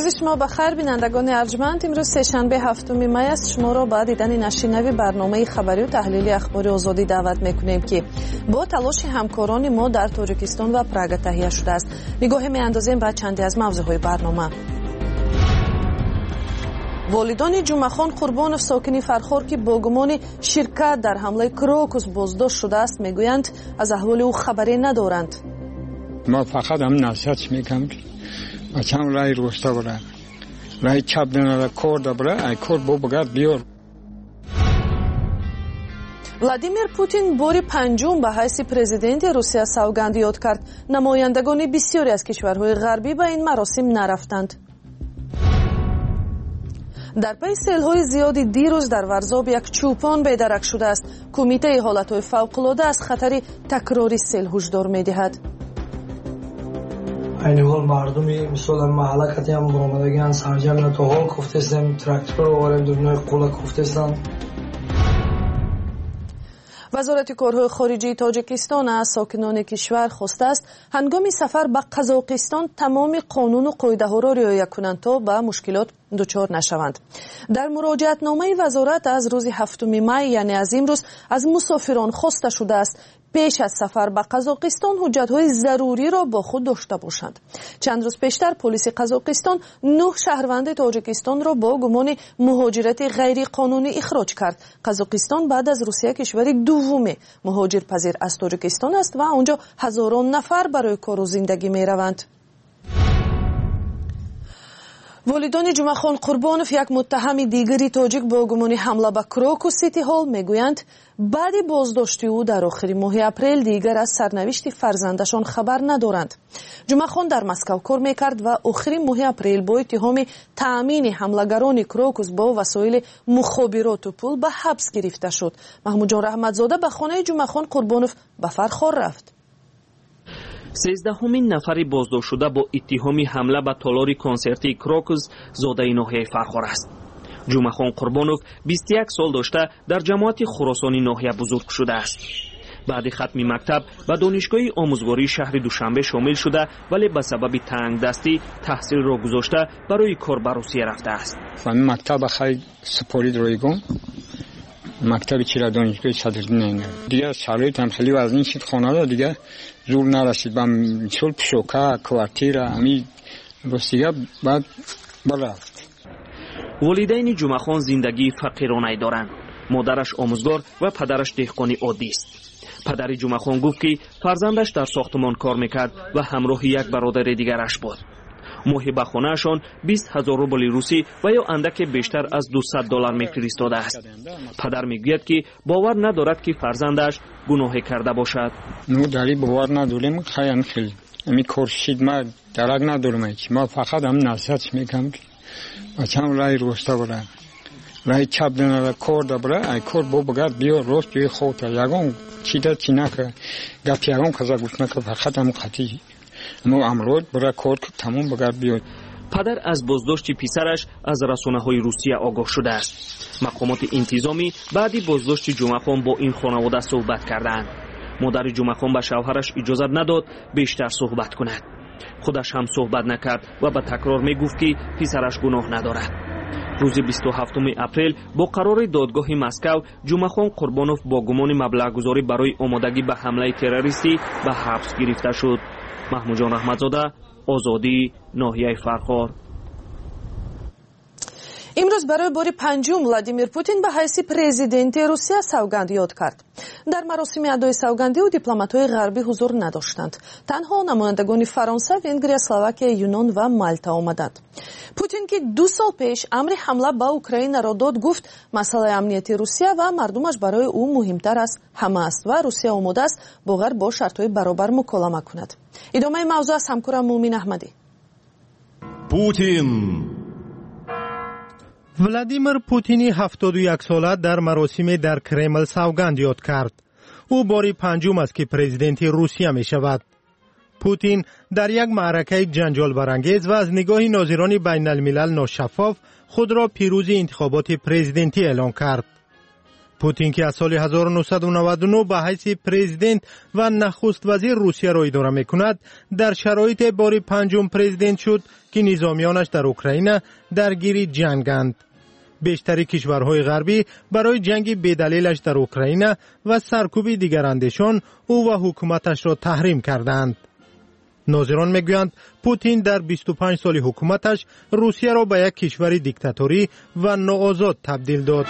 روز شما بخیر بینندگان ارجمند. امروز سه‌شنبه هفتم می است. شما را با دیدن نشینوی برنامه خبری و تحلیل اخبار آزادی دعوت میکنیم که با تلاش همکاران ما در تاجیکستان و پراگ تهیه شده است. نگاه میاندازیم به چندی از موضوعهای برنامه. والدان جمعخان قربانов ساکن فرخار که با گمان شرکت در حمله کروکوس بازداشت شده است میگویند از احوال او خبری ندارند. ما فقط هم نصیحت میکنم که بچه‌م رای روستا بره، رای چپ دنده کورد بره، ای کورد بو بگرد بیار. ولادیمیر پوتین باری پنجم به حیث پرزیدنت روسیه سوگند یاد کرد. نمایندگان بسیاری از کشورهای غربی به این مراسم نرفتند. در پی سیل‌های زیادی دیروز در ورزاب یک چوپان بیدرک شده است. کمیته حالت‌های فوق‌العاده از خطر تکراری سیل هشدار می‌دهد. این حال مردمی مثلا محله کتی هم برآمدگان سرجم تا حال کوفتستان تراکتور وارد دنیای قولا کوفتستان. وزارت کارهای خارجه تاجیکستان از ساکنان کشور خواسته است هنگام سفر به قزاقستان تمام قانون و قاعده‌ها را رعایت کنند تا به مشکلات دچار نشوند. در مراجعتنامه وزارت از روز 7 می یعنی از امروز از مسافران خواسته شده است پیش از سفر به قزاقستان حجت‌های ضروری را با خود داشته باشند. چند روز پیشتر پلیس قزاقستان 9 شهروند تاجیکستان را با گمان مهاجرت غیر قانونی اخراج کرد. قزاقستان بعد از روسیه کشور دوم مهاجرپذیر از تاجیکستان است و آنجا هزاران نفر برای کار و زندگی می‌روند. والدان جمعخان قربانov یک متهم دیگری تاجیک با گمان حمله به کروکوس سیتی هال میگویند بعد بازداشتی او در آخر ماه اپریل دیگر از سرنوشت فرزندشان خبر ندارند. جمعخان در مسکو کار میکرد و آخر ماه اپریل با اتهام تأمین حملگران کروکوس با وسایل مخابرات و پول به حبس گرفته شد. محمود جان رحمتزاده به خانه جمعخان قربانov به فرخار رفت. 13مین نفر بازداشت شده با اتهام حمله به تالار کنسرتی کروکوس زاده ناحیه فرخار است. جمعخان قربانov 21 سال داشته در جماعت خراسانی ناحیه بزرگ شده است. بعد ختم مکتب به دانشگاه آموزگاری شهر دوشنبه شامل شده ولی به سبب تنگ دستی تحصیل را گذاشته برای کار به روسیه رفته است. مکتب خیلی سپارید رایگان مکتب چیرا دانشگاه صدرالدین دیگه شرایط هم خیلی وزنی شد خانه دیگه زور نرسید به مثل پشوکه کوارتیر همین روسیه بعد برفت. والدین جمعخان زندگی فقیرانه دارند. مادرش آموزگار و پدرش دهقانی عادی است. پدر جمعخان گفت که فرزندش در ساختمان کار میکرد و همراه یک برادر دیگرش بود. ماهی به خانه‌شان 20,000 روبل روسی و یا اندک بیشتر از $200 میفرستاده است. پدر میگوید که باور ندارد که فرزندش گناهی کرده باشد. نو داری باور نداریم خیلی امی کورشید ما درک ندارم که ما فقط هم نصیحت میکنم که بچه‌م رای روستا بره، رای چپ دنده کورد بره، ای کورد بو بگرد بیار روست جوی خودت یگان چیده چی نکه گپ یگان کزا گوش نکه فقط هم خطی نو امرود برای کورد تمام بگرد بیاد. پدر از بازداشت پسرش از رسانه‌های روسیه آگاه شده است. مقامات انتظامی بعد بازداشت جمعخان با این خانواده صحبت کردند. مادر جمعخان به شوهرش اجازه نداد بیشتر صحبت کند. خودش هم صحبت نکرد و به تکرار میگفت که پسرش گناه ندارد. روز 27 اپریل با قرار دادگاه مسکو جمعخان قربانov با گمان مبلغ گذاری برای آمادگی به حمله تروریستی به حبس گرفته شد. محمود جان رحمتزاده، آزادی، ناحیه فرخار. امروز برای بار پنجم ولادیمیر پوتین به حیث پرزیدنت روسیه سوگند یاد کرد. در مراسم ادای سوگندی و دیپلمات‌های غربی حضور نداشتند. تنها نمایندگان فرانسه، ونگریا، اسلواکیه، یونان و مالتا آمدند. پوتین که 2 سال پیش امر حمله به اوکراین را داد گفت مسئله امنیتی روسیه و مردمش برای او مهمتر از همه است و روسیه آماده است با غرب با شرط‌های برابر مکالمه کند. ادامه موضوع از همکارم مومین احمدی. پوتین ولادیمیر پوتینی 71 ساله در مراسم در کرمل سوگند یاد کرد. او باری پنجم است که پرزیدنت روسیه می شود. پوتین در یک معرکه جنجال برانگیز و از نگاه ناظران بین الملل ناشفاف خود را پیروز انتخابات پرزیدنتی اعلام کرد. پوتین که از سال 1999 به حیث پرزیدنت و نخست وزیر روسیه را اداره میکند، در شرایط بار پنجم پرزیدنت شد که نظامیانش در اوکراین درگیر جنگند. بیشتری کشورهای غربی برای جنگ بی‌دلیلش در اوکراین و سرکوب دیگر اندیشان او و حکومتش را تحریم کردند. ناظران میگویند پوتین در 25 سال حکومتش روسیه را به یک کشور دیکتاتوری و ناآزاد تبدیل داد.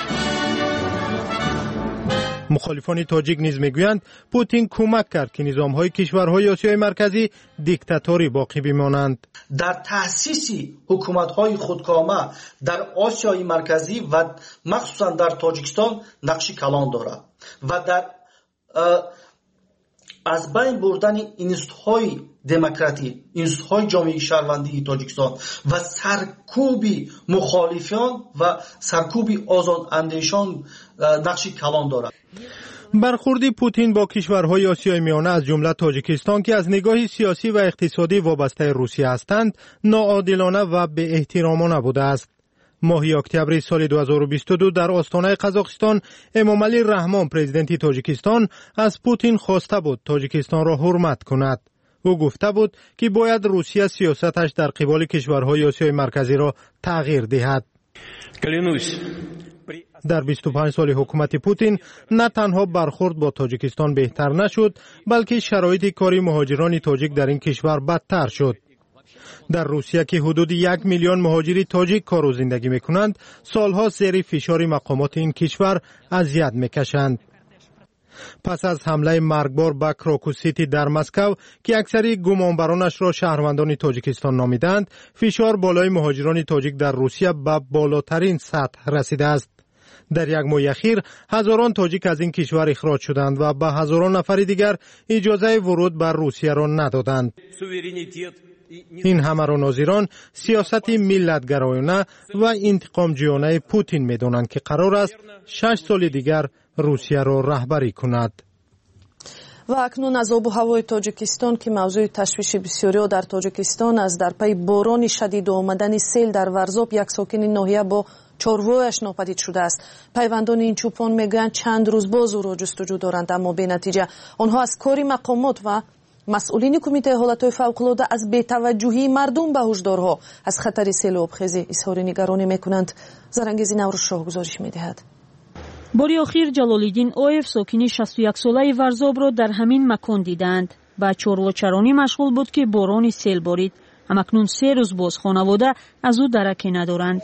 مخالفان تاجیک نیز میگویند پوتین کمک کرد که نظام‌های کشورهای آسیای مرکزی دیکتاتوری باقی بمانند. در تأسیس حکومت‌های خودکامه در آسیای مرکزی و مخصوصا در تاجیکستان نقش کلان دارد و در از بین بردن اینستیتوت‌های دموکراتی، اینستیتوت‌های جامعه شهروندی تاجیکستان و سرکوب مخالفان و سرکوب آزاد اندیشان نقش کلان دارد. برخورد پوتین با کشورهای آسیای میانه از جمله تاجیکستان که از نگاه سیاسی و اقتصادی وابسته روسیه هستند ناعادلانه و بی احترامانه بوده است. ماه اکتبر سال 2022 در آستانه قزاقستان امامعلی رحمان پرزیدنت تاجیکستان از پوتین خواسته بود تاجیکستان را حرمت کند. او گفته بود که باید روسیه سیاستش در قبال کشورهای آسیای مرکزی را تغییر دهد. در 25 سال حکومت پوتین نه تنها برخورد با تاجیکستان بهتر نشد، بلکه شرایط کاری مهاجران تاجیک در این کشور بدتر شد. در روسیه که حدود 1 میلیون مهاجر تاجیک کار و زندگی میکنند، سالها زیر فشار مقامات این کشور اذیت میکشند. پس از حمله مرگبار به کراکوسیتی در مسکو که اکثری گمانبرانش را شهروندان تاجیکستان نامیدند، فشار بالای مهاجران تاجیک در روسیه به بالاترین سطح رسیده است. در یک ماه اخیر هزاران تاجیک از این کشور اخراج شدند و به هزاران نفر دیگر اجازه ورود بر روسیه را ندادند. این همه را ناظران سیاست ملت‌گرایانه و انتقامجویانه پوتین می‌دانند که قرار است 6 سال دیگر روسیه را رهبری کند. و اکنون از آب و هوای تاجیکستان که موضوع تشویش بسیاری در تاجیکستان است. در پی باران شدید و آمدن سیل در ورزاب یک ساکن ناحیه با چارواهایش ناپدید شده است. پیوندان این چوپان میگویند چند روز باز او را جستجو دارند، اما به نتیجه. آنها از کاری مقامات و مسئولین کمیته حالتهای فوق‌العاده از بی‌توجهی مردم به هشدارها از خطر سیل و آبخیزی اظهار نگرانی میکنند. زرنگیزی نوروز را گزارش میدهد. باری آخر جلالالدین اویف ساکن 61 ساله ورزاب را در همین مکان دیدند. با چارواچرانی مشغول بود که باران سیل بارید. همکنون 3 روز باز خانواده از او درکی ندارند.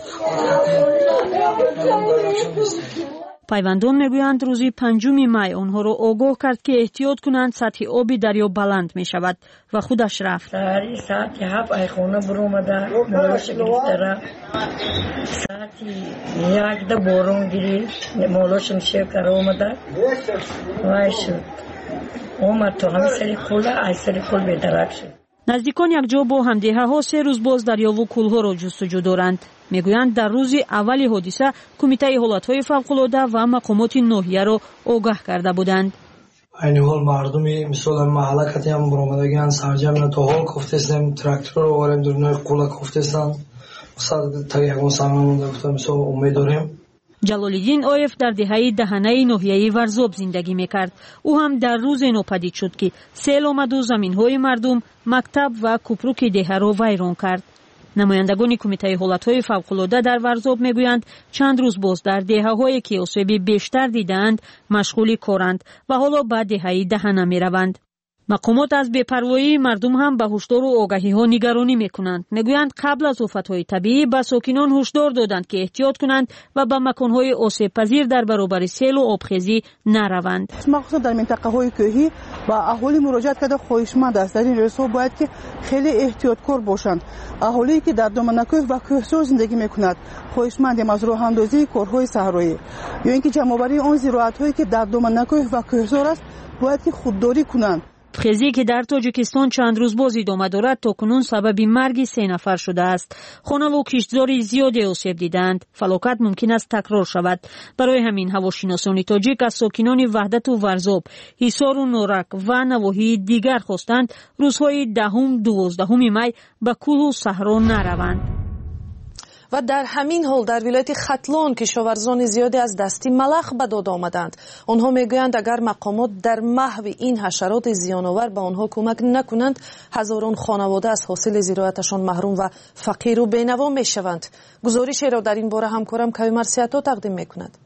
پیوندان میگویند روزی 5 می آنها را آگاه کرد که احتیاط کنند سطح آب دریا بلند می شود و خودش رفت. ساعت 7 ای خانه برآمده مالش گرفته رفت. ساعت 1 باران گرفت مالش شکر آمده وای شد اومد تو همین سری کوله ای سری کل به درک شد. نزدیکان یک جا با همدیهه ها 3 روز باز دریا و کولها را جستجو دارند. میگویند در روز اول حادثه کمیته حالتهای فوق‌العاده و مقامات ناحیه را آگاه کرده بودند. این حال مردمی مثلا محله کتی هم برآمدگان سرجم تا حال گفتیم تراکتور رو آوردیم درنای قوله گفتیم صد تا یک مسلمان گفتم مثلا امید داریم. جلالالدین اویف در دهه دهنه ناحیه ورزاب زندگی میکرد. او هم در روز ناپدید شد که سیل آمد و زمینهای مردم، مکتب و کوپروک دهه را ویران کرد. نمایندگان کمیته حالتهای فوق‌العاده در ورزاب میگویند چند روز باز در دهه‌هایی که آسیب بیشتر دیدند مشغول کارند و حالا به دهه دهنه میروند. مقامات از بی‌پروایی مردم هم به هشدار و آگاهی ها نگرانی میکنند. میگویند قبل از آفت‌های طبیعی به ساکنان هشدار دادند که احتیاط کنند و به مکان‌های آسیب پذیر در برابر سیل و آبخیزی نروند. مخصوصا در منطقه‌های کوهی و اهالی مراجعت کرده خواهشمند است در این رسو باید که خیلی احتیاطکار باشند. اهالی که در دامن کوه و کوهسار زندگی میکنند خواهشمندیم از راه اندازی کارهای صحرایی یا اینکه جمع‌آوری آن زراعت‌هایی که در دامن کوه و کوهسار است باید که خودداری کنند. خیزی که در تاجیکستان چند روز باز ادامه دارد تا کنون سبب مرگ 3 نفر شده است. خانه و کشتزار زیادی آسیب دیدند. فلاکت ممکن است تکرار شود. برای همین هواشناسان تاجیک از ساکنان وحدت و ورزاب، حصار و نورک و نواحی دیگر خواستند روزهای 10 و 12 می به کوه و صحرا نروند. و در همین حال در ولایت ختلان کشاورزان زیادی از دستی ملخ به داد آمدند. آنها میگویند اگر مقامات در محو این حشرات زیان‌آور به آنها کمک نکنند هزاران خانواده از حاصل زراعتشان محروم و فقیر و بینوا میشوند. گزارشی را در این باره همکارم کویمر سیاتا تقدیم میکند.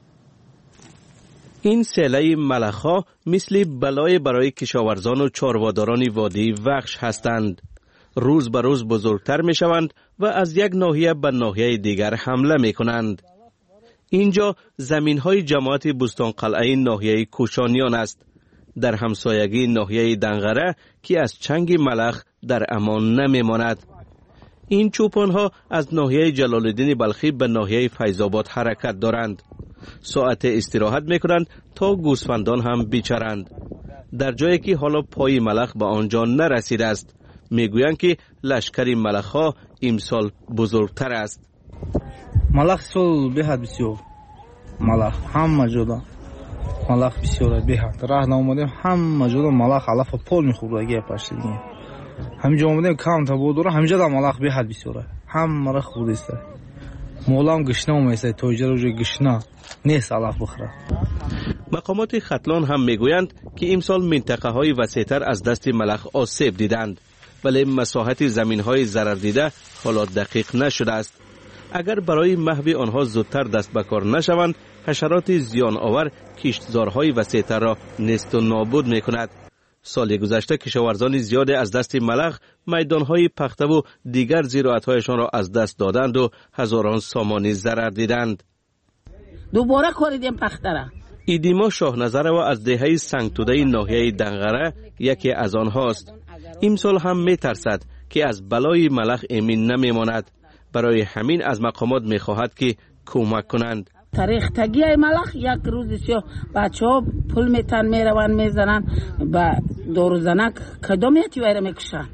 این سیله ملخ‌ها مثل بلای برای کشاورزان و چارواداران وادی وحش هستند. روز به روز بزرگتر می شوند و از یک ناحیه به ناحیه دیگر حمله می کنند. اینجا زمین های جماعت بستان قلعه ناحیه کوشانیان است. در همسایگی ناحیه دنغره که از چنگ ملخ در امان نمی ماند. این چوپان ها از ناحیه جلال الدین بلخی به ناحیه فیض‌آباد حرکت دارند. ساعت استراحت می کنند تا گوسفندان هم بیچرند. در جایی که حالا پای ملخ به آنجا نرسیده است. میگویند که لشکر ملخ‌ها امسال بزرگتر است. ملخ سال بهد بسیار. ملخ همه جدا. ملخ بسیار بهد. راه نامودیم همه جدا ملخ علف پول میخورد اگه پاشیدیم. همینجا آمدیم کام تا بود همینجا دا ملخ بهد بسیاره. همه را خورد است. مولام گشنه میشه توجه رو گشنه نیست علف بخوره. مقامات ختلان هم میگویند که امسال منطقه های وسیع‌تر از دست ملخ آسیب دیدند. ولی مساحت زمین های ضرر دیده حالا دقیق نشده است. اگر برای محو آنها زودتر دست به کار نشوند حشرات زیان آور کشتزارهای وسیع‌تر را نیست و نابود می کند. سال گذشته کشاورزان زیاد از دست ملخ میدانهای پخته و دیگر زراعت‌هایشان را از دست دادند و هزاران سامانی ضرر دیدند. دوباره کوریدیم پخته را. ایدیما شاهنظر و از دهه سنگتوده ناحیه دنغره یکی از آنهاست. امسال هم می ترسد که از بلای ملخ امین نمی ماند. برای همین از مقامات می خواهد که کمک کنند. تاریخ تگیه ملخ یک روز سیاه بچه ها پول میتن میروند میزنن با داروزنک کدامیتی ویره میکشن.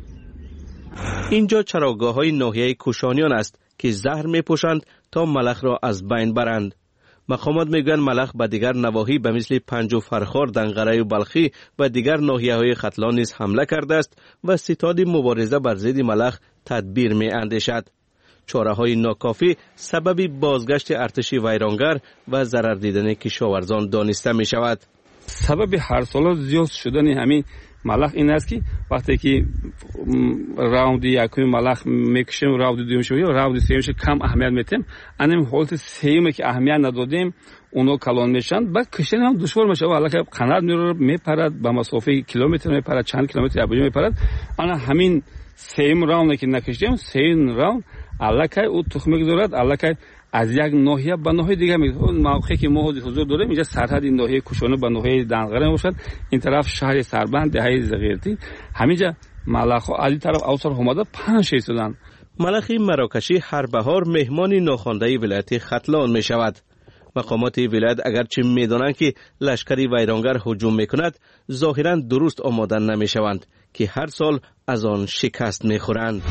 اینجا چراگاه های ناحیه کوشانیان است که زهر میپوشند تا ملخ را از بین برند. مقامات میگویند ملخ به دیگر نواحی به مثل پنج و فرخار، دنغره و بلخی و دیگر ناحیه های ختلان نیز حمله کرده است و ستاد مبارزه بر ضد ملخ تدبیر می اندیشد. چاره های ناکافی سبب بازگشت ارتش ویرانگر و ضرر دیدن کشاورزان دانسته می شود. سبب هر سال زیاد شدن همین ملخ این است که وقتی که راوند یکم ملخ میکشیم راوند دومش یا راوند سومش کم اهمیت میتیم، انم حالت سوم که اهمیت ندادیم اونو کلان میشن، بعد کشتن هم دشوار میشه. والا که قنات میپرد به مسافه کیلومتر میپرد، چند کیلومتر ابجد میپرد. انا همین سوم راوند که نکشیم سوم راوند الکای او تخم میگذارد، الکای از یک ناحیه به ناحیه دیگه موقعی که ما حضور داریم اینجا سرحد این ناحیه کوشانه به ناحیه دنغره باشد، این طرف شهر سربند دهه زغیرتی، همینجا ملخ از این طرف اوسر اومده 5-6 شدن. ملخ مراکشی هر بهار مهمان ناخوانده ولایت ختلان می شود. مقامات ولایت اگرچه میدانند که لشکر ویرانگر هجوم میکند، ظاهرا درست آماده نمی شوند که هر سال از آن شکست میخورند.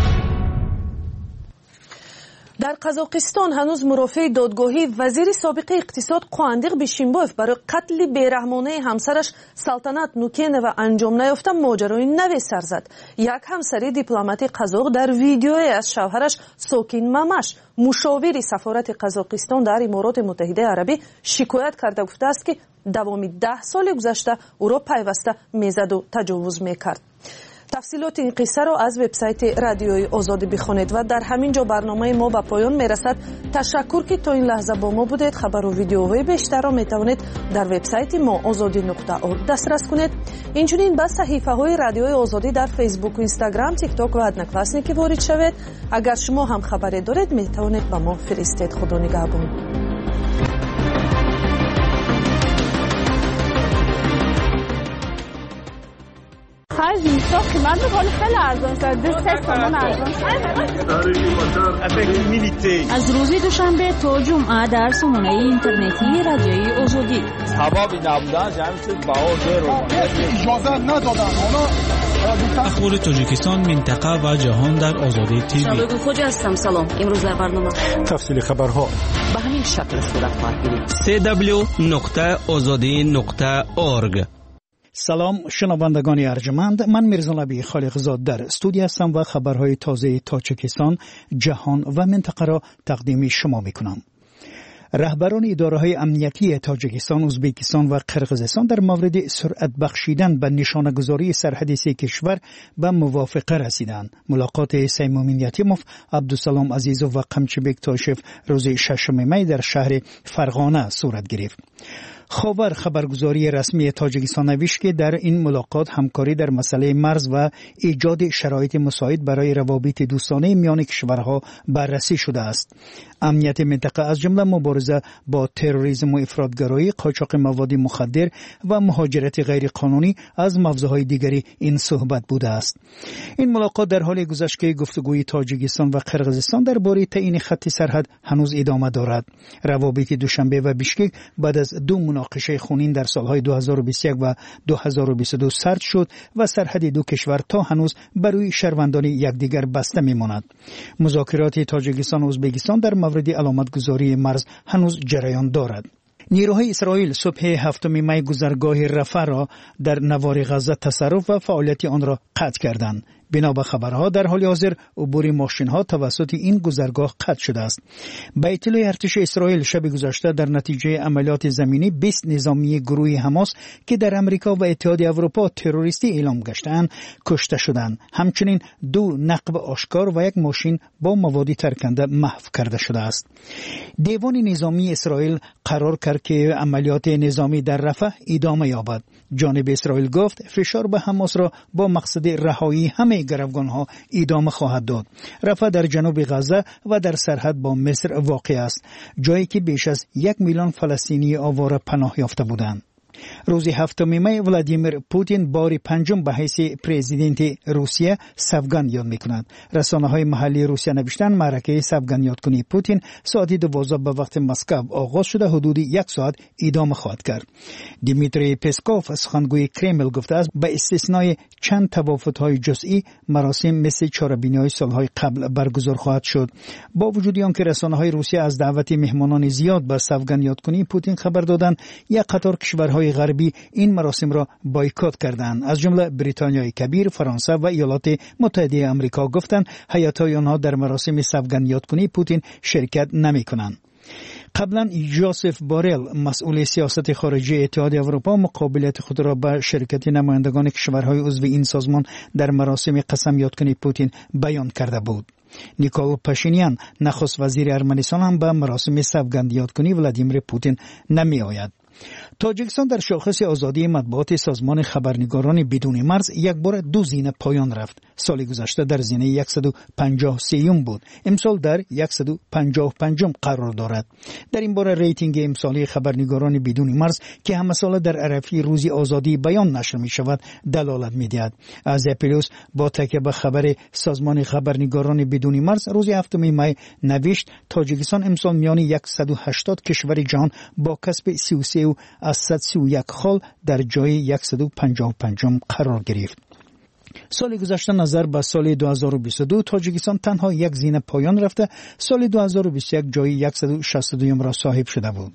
در قزاقستان هنوز مرافع دادگاهی وزیر سابق اقتصاد قواندیق بیشیمبایف برای قتل بیرحمانه همسرش سلطنت نوکینه و انجام نیافته ماجرای نوی سر زد. یک همسری دیپلمات قزاق در ویدیوی از شوهرش ساکین ممش مشاور سفارت قزاقستان در امارات متحده عربی شکایت کرده گفته است که دوامی 10 سال گذشته او را پیوسته میزد و تجاوز میکرد. تفصیلات این قصه را از وبسایت رادیوی آزادی بخوانید و در همین جا برنامه ما به پایان میرسد. تشکر که تا این لحظه با ما بودید. خبر و ویدیوهای بیشتر را میتوانید در وبسایت ما azadi.org دسترس کنید. اینچنین به صفحه های رادیوی آزادی در فیسبوک و اینستاگرام، تیک تاک و ادنکلاسنیکی وارد شوید. اگر شما هم خبری دارید میتوانید به ما فرستید. خدا نگهبان. خرج اینستا قیمت بخوری خیلی ارزان شد. 2 تومان ارزان شد. از روز دوشنبه تا جمعه در سامانه اینترنتی رادیوی آزادی. سبابی نبودن جمعی شد باور رو اجازه ندادن. اخبار تاجیکستان، منطقه و جهان در آزادی تیوی. شبگو خوجا هستم. سلام. امروز در برنامه تفصیل خبرها به همین شکل صورت خواهد گرفت. www.azadi.org سلام شنوندگان ارجمند، من میرزا نبی خالقزاد در استودیو هستم و خبرهای تازه تاجیکستان، جهان و منطقه را تقدیم شما میکنم. رهبران اداره‌های امنیتی تاجیکستان، ازبکستان و قرقیزستان در مورد سرعت بخشیدن به نشانه‌گذاری سرحدی سه کشور به موافقه رسیدند. ملاقات سیمومین یتیموف، عبدالسلام عزیزوف و قمچبک تاشف روز 6 می در شهر فرغانه صورت گرفت. خبرگزاری رسمی تاجیکستان نوشت که در این ملاقات همکاری در مسئله مرز و ایجاد شرایط مساعد برای روابط دوستانه میان کشورها بررسی شده است. امنیت منطقه از جمله مبارزه با تروریسم و افراطگرایی، قاچاق مواد مخدر و مهاجرت غیرقانونی از موضوعهای دیگری این صحبت بوده است. این ملاقات در حال گذشت که گفتگوی تاجیکستان و قرقیزستان درباره تعیین خط سرحد هنوز ادامه دارد. روابط دوشنبه و بیشکک بعد از دو مناقشه خونین در سالهای 2021 و 2022 سرد شد و سرحد دو کشور تا هنوز برای شهروندان یکدیگر بسته میماند. مذاکرات تاجیکستان و ازبکستان در مورد علامتگذاری مرز هنوز جریان دارد. نیروهای اسرائیل صبح 7 می گذرگاه رفح را در نوار غزه تصرف و فعالیت آن را قطع کردند. بنا به خبرها در حال حاضر عبور ماشین‌ها توسط این گذرگاه قطع شده است. به اطلاع ارتش اسرائیل شب گذشته در نتیجه عملیات زمینی 20 نظامی گروه حماس که در امریکا و اتحادیه اروپا تروریستی اعلام گشتند کشته شدند. همچنین 2 نقب آشکار و 1 ماشین با مواد ترکنده محو کرده شده است. دیوان نظامی اسرائیل قرار کرد که عملیات نظامی در رفح ادامه یابد. جانب اسرائیل گفت فشار به حماس را با مقصد رهایی همه گروگانها ادامه خواهد داد. رفح در جنوب غزه و در سرحد با مصر واقع است، جایی که بیش از 1 میلیون فلسطینی آواره پناه یافته بودند. روز 7 می ولادیمیر پوتین بار پنجم به حیث پرزیدنت روسیه سوگند یاد می‌کند. رسانه‌های محلی روسیه نوشتند معرکه سوگند یادکنی پوتین ساعت 12 به وقت مسکو آغاز شده حدود 1 ساعت ادامه خواهد کرد. دیمیتری پسکوف سخنگوی کرمل گفته است به استثنای چند توافق‌های جزئی مراسم مثل چاره‌بینی‌های سال‌های قبل برگزار خواهد شد. با وجود آنکه رسانه‌های روسیه از دعوت مهمانان زیاد به سوگند یادکنی پوتین خبر دادند، یک قطار کشورهای غربی این مراسم را بایکوت کردند. از جمله بریتانیای کبیر، فرانسه و ایالات متحده آمریکا گفتند هیات‌های آنها در مراسم سوگند یادکنی پوتین شرکت نمی‌کنند. قبلا جوزف بارل مسئول سیاست خارجی اتحادیه اروپا مقابلیت خود را به شرکت نمایندگان کشورهای عضو این سازمان در مراسم قسم یادکنی پوتین بیان کرده بود. نیکول پاشینیان نخست وزیر ارمنستان هم به مراسم سوگند یادکنی ولادیمیر پوتین نمی آید. تاجیکستان در شاخص آزادی مطبوعات سازمان خبرنگاران بدون مرز یک بار 2 زینه پایان رفت. سال گذشته در زینه 153 بود. امسال در 155 قرار دارد. در این بار ریتینگ امسالی خبرنگاران بدون مرز که همه سال در عرفه روز آزادی بیان نشر می شود دلالت می دهد. از اپیلوس با تکیه به خبر سازمان خبرنگاران بدون مرز روز 7 می نوشت تاجیکستان امسال میان 180 کشور جهان با کسب 33 از 131 خال در جای 155 قرار گرفت. سال گذشته نظر به سال 2022 تاجیکستان تنها 1 زینه پایان رفته، سال 2021 جای 162 را صاحب شده بود.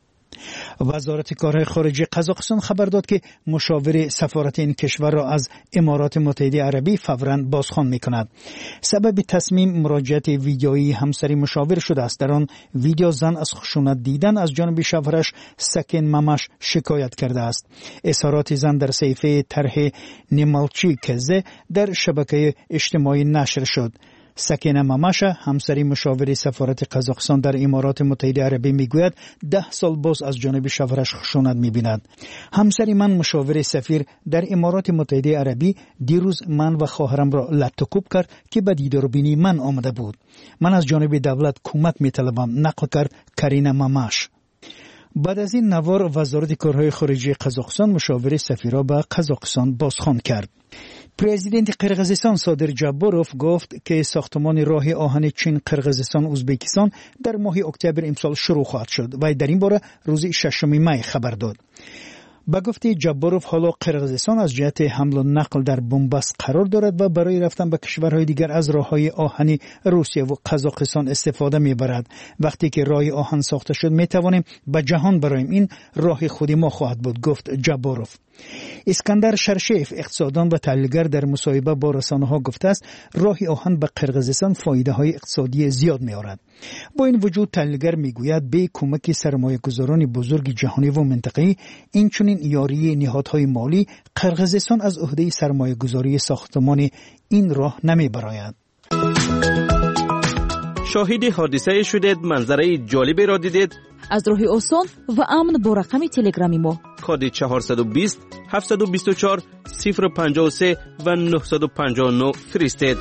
وزارت کارهای خارجه قزاقستان خبر داد که مشاور سفارت این کشور را از امارات متحده عربی فوراً بازخوان می‌کند. سبب تصمیم مراجعت ویدیویی همسری مشاور شده است. در آن ویدیو زن از خشونت دیدن از جانب شوهرش سکن ممش شکایت کرده است. اظهارات زن در صفحه طرح نیمالچی کزه در شبکه اجتماعی نشر شد. سکینه مماشه همسری مشاور سفارت قزاقستان در امارات متحده عربی میگوید 10 سال باز از جانب شوهرش خشونت میبیند. همسری من مشاور سفیر در امارات متحده عربی دیروز من و خواهرم را لطوکوب کرد که به دیداربینی من آمده بود. من از جانب دولت کمک میطلبم، نقل کرد کرینه مماش. بعد از این نوار وزارت کارهای خارجه قزاقستان مشاور سفیر را به قزاقستان بازخوان کرد. پرزیدنت قرقیزستان صادر جباروف گفت که ساختمان راه آهن چین قرقیزستان ازبکستان در ماه اکتبر امسال شروع خواهد شد و در این باره روز 6 می خبر داد. به گفته جباروف حالا قرقیزستان از جهت حمل و نقل در بنبست قرار دارد و برای رفتن به کشورهای دیگر از راههای آهنی روسیه و قزاقستان استفاده میبرد. وقتی که راه آهن ساخته شد میتوانیم به جهان برایم، این راه خودی ما خواهد بود، گفت جباروف. اسکندر شرشیف اقتصاددان و تحلیلگر در مصاحبه با رسانه‌ها گفته است راه آهن به قرقیزستان فایده‌های اقتصادی زیاد می‌آورد. با این وجود تحلیلگر میگوید به کمک سرمایه‌گذاران بزرگ جهانی و منطقه‌ای اینچنین یاری نهادهای مالی قرقیزستان از عهده سرمایه‌گذاری ساختمان این راه نمی‌براید. شاهد حادثه شدید، منظره جالبی را دیدید؟ از راه آسان و امن با رقم تلگرامی ما کد 420 724 053 و 959 فرستید.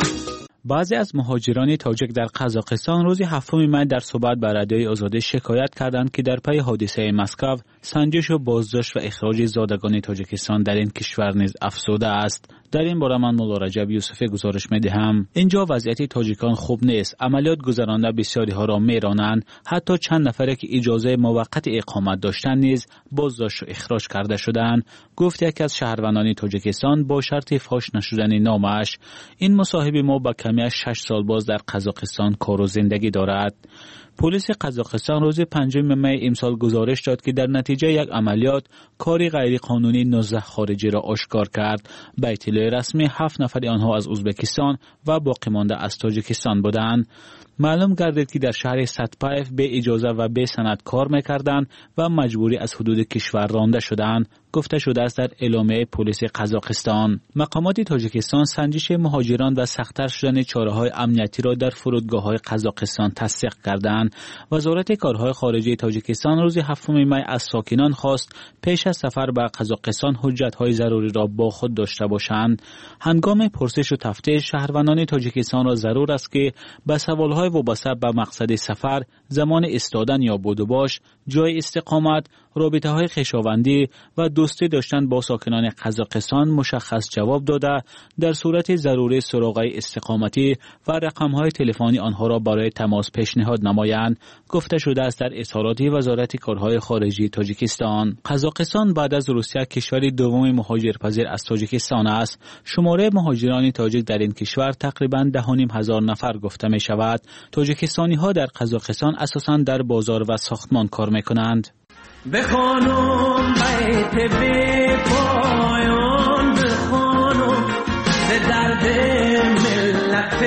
بعضی از مهاجران تاجیک در قزاقستان روز 7 می در صحبت با رادیوی آزادی شکایت کردند که در پی حادثه مسکو سنجش و بازداشت و اخراج زادگان تاجیکستان در این کشور نیز افزوده است. در این باره من مولا رجب یوسفی گزارش می‌دهم. اینجا وضعیت تاجیکان خوب نیست. عملیات گذرانده بسیاری ها را میرانند. حتی چند نفری که اجازه موقت اقامت داشتند نیز بازداشت و اخراج کرده شدند، گفت یکی از شهروندان تاجیکستان با شرط فاش نشدن نامش. این مصاحب ما با کمی از 6 سال باز در قزاقستان کار و زندگی دارد. پلیس قزاقستان روز 5 می امسال گزارش داد که در نتیجه یک عملیات کاری غیرقانونی 19 خارجی را آشکار کرد. به اطلاع رسمی 7 نفر آنها از ازبکستان و باقی مانده از تاجیکستان بودند. معلوم گردید که در شهر ستپایف به اجازه و به سند کار می‌کردند و مجبوری از حدود کشور رانده شدند، گفته شده است در اعلامیه پلیس قزاقستان. مقامات تاجیکستان سنجش مهاجران و سخت‌تر شدن چاره‌های امنیتی را در فرودگاه‌های قزاقستان تصدیق کردند. وزارت کارهای خارجه تاجیکستان روز 7 می از ساکنان خواست پیش از سفر به قزاقستان حجت‌های ضروری را با خود داشته باشند. هنگام پرسش و تفتیش شهروندان تاجیکستان را ضرور است که به سوال‌های وابسته به مقصد سفر، زمان ایستادن یا بود و باش، جای استقامت، رابطه‌های خویشاوندی و دوستی داشتن با ساکنان قزاقستان مشخص جواب داده در صورت ضروری سراغ استقامتی و رقم‌های تلفنی آنها را برای تماس پیشنهاد نمایند، گفته شده است در اظهارات وزارت کارهای خارجه تاجیکستان. قزاقستان بعد از روسیه کشور دوم مهاجرپذیر از تاجیکستان است. شماره مهاجران تاجیک در این کشور تقریباً 10,500 نفر گفته می شود. تاجیکستانی‌ها در قزاقستان اساساً در بازار و ساختمان کار می‌کنند. بخوانم بیت بی پایان، بخوانم به درد ملت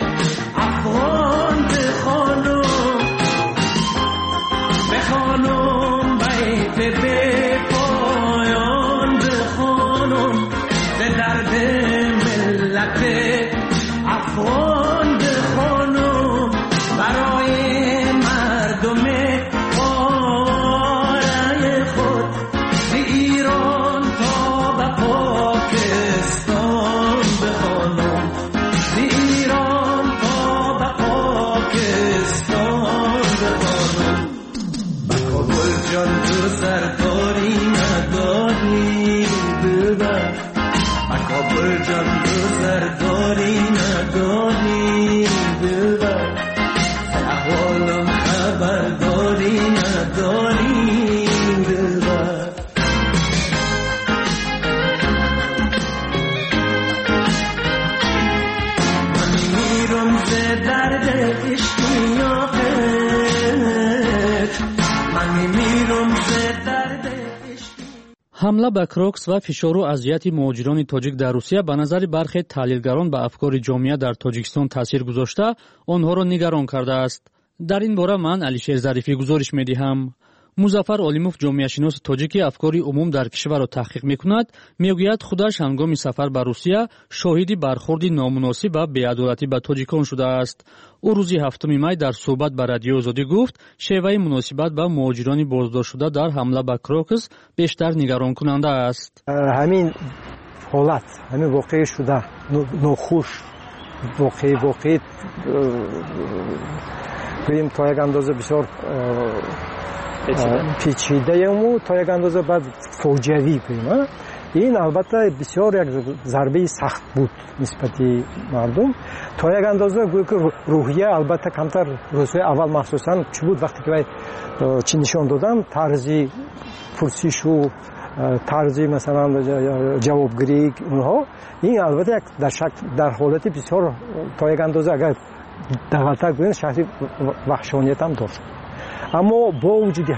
افغان، بخوانم بیت بی پایان، بخوانم به درد ملت افغان، بخوانم برای مردم حمله به کروکس و فشار و اذیت مهاجران تاجیک در روسیه به نظر برخی تحلیلگران به افکار جامعه در تاجیکستان تاثیر گذاشته آنها را نگران کرده است. در این باره من علیشیر ظریفی گزارش می‌دهم. مظفر علیموف جامعه شناس تاجیکی افکار عموم در کشور را تحقیق می‌کند، میگوید خودش هنگام سفر به روسیه شاهد برخورد نامناسب و بی‌عدالتی به تاجیکان شده است. او روز 7 می در صحبت با رادیو آزادی گفت شیوه مناسبت به مهاجران بازداشت شده در حمله به کروکس بیشتر نگران کننده است. همین حالت، همین واقع شده ناخوش واقع بریم تا یک اندازه بسیار پیچیده و تا یک اندازه بعد فوجوی بریم. این البته بسیار یک ضربه سخت بود نسبت مردم. تا یک اندازه گویا که روحیه البته کمتر روزهای اول مخصوصا چی بود وقتی که چی نشان دادم طرزی پرسش و طرزی مثلا جوابگیری اونها، این البته در حالت بسیار تا یک اندازه اگر دقیق‌تر بگوییم شخصی وحشانیت هم داشت. اما با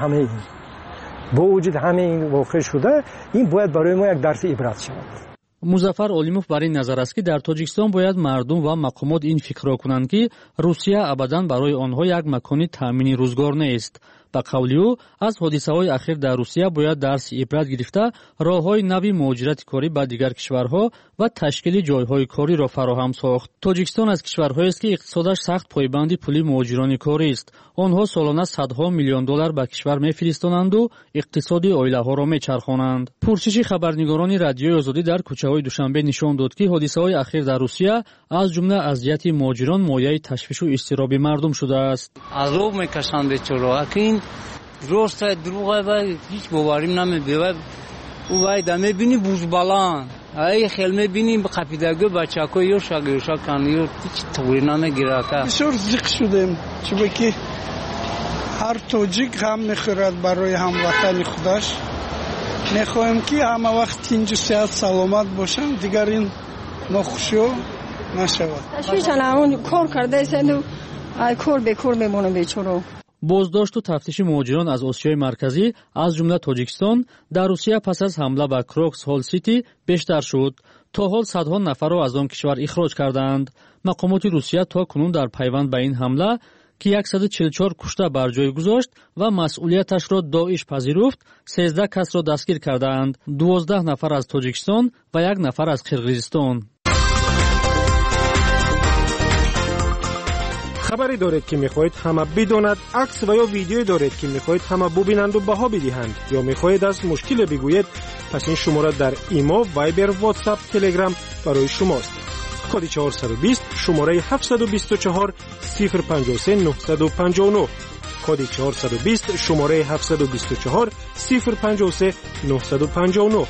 وجود همه این واقع شده، این باید برای ما یک درس عبرت شود. مظفر علیموف بر این نظر است که در تاجیکستان باید مردم و مقامات این فکر را کنند که روسیه ابداً برای آنها یک مکان تامین روزگار نیست. به قول او از حادثه‌های اخیر در روسیه باید درس عبرت گرفته راه‌های نوی مهاجرت کاری به دیگر کشورها و تشکیل جایهای کاری را فراهم ساخت. تاجیکستان از کشورهایی است که اقتصادش سخت پایبند پول مهاجران کاری است. آنها سالانه صدها میلیون دلار به کشور می‌فرستانند و اقتصاد عائله‌ها را می‌چرخانند. پرسش خبرنگاران رادیوی آزادی در کوچه‌های دوشنبه نشان داد که حادثه‌های اخیر در روسیه از جمله اذیت مهاجران مایه تشویش و اضطراب مردم شده است. عذاب می‌کشند بیچاره. این راست دروغه و هیچ باوریم نمی‌بینه. او باید می‌بینی بوزبالان ای خیلی می‌بینیم به قپیدگی بچه‌ها یا شاگردشا کنیو هیچ طوری نمی‌گیره. بسیار زیق شدیم چون که هر تاجیک هم می‌خورد برای هموطن خودش. می‌خوایم که همه وقت اینجا صحت سلامت باشن، دیگر این نخشو نشود. تشویش الان کار کرده است و کار به کار میمونه بیچاره. بازداشت و تفتیش مهاجران از آسیای مرکزی از جمله تاجیکستان در روسیه پس از حمله به کروکس هال سیتی بیشتر شد. تا حال صدها نفر را از آن کشور اخراج کردند. مقامات روسیه تا کنون در پیوند به این حمله که 144 کشته بر جای گذاشت و مسئولیتش را داعش پذیرفت، 13 کس را دستگیر کردند. 12 نفر از تاجیکستان و 1 نفر از قرقیزستان. خبری دارید که میخواهید همه بداند، عکس و یا ویدیویی دارید که میخواهید همه ببینند و بها بدهند، یا میخواهید از مشکل بگویید، پس این شماره در ایمو، وایبر، واتساپ، تلگرام برای شماست. کد 420 شماره 724 053 959. کد 420 شماره 724 053 959.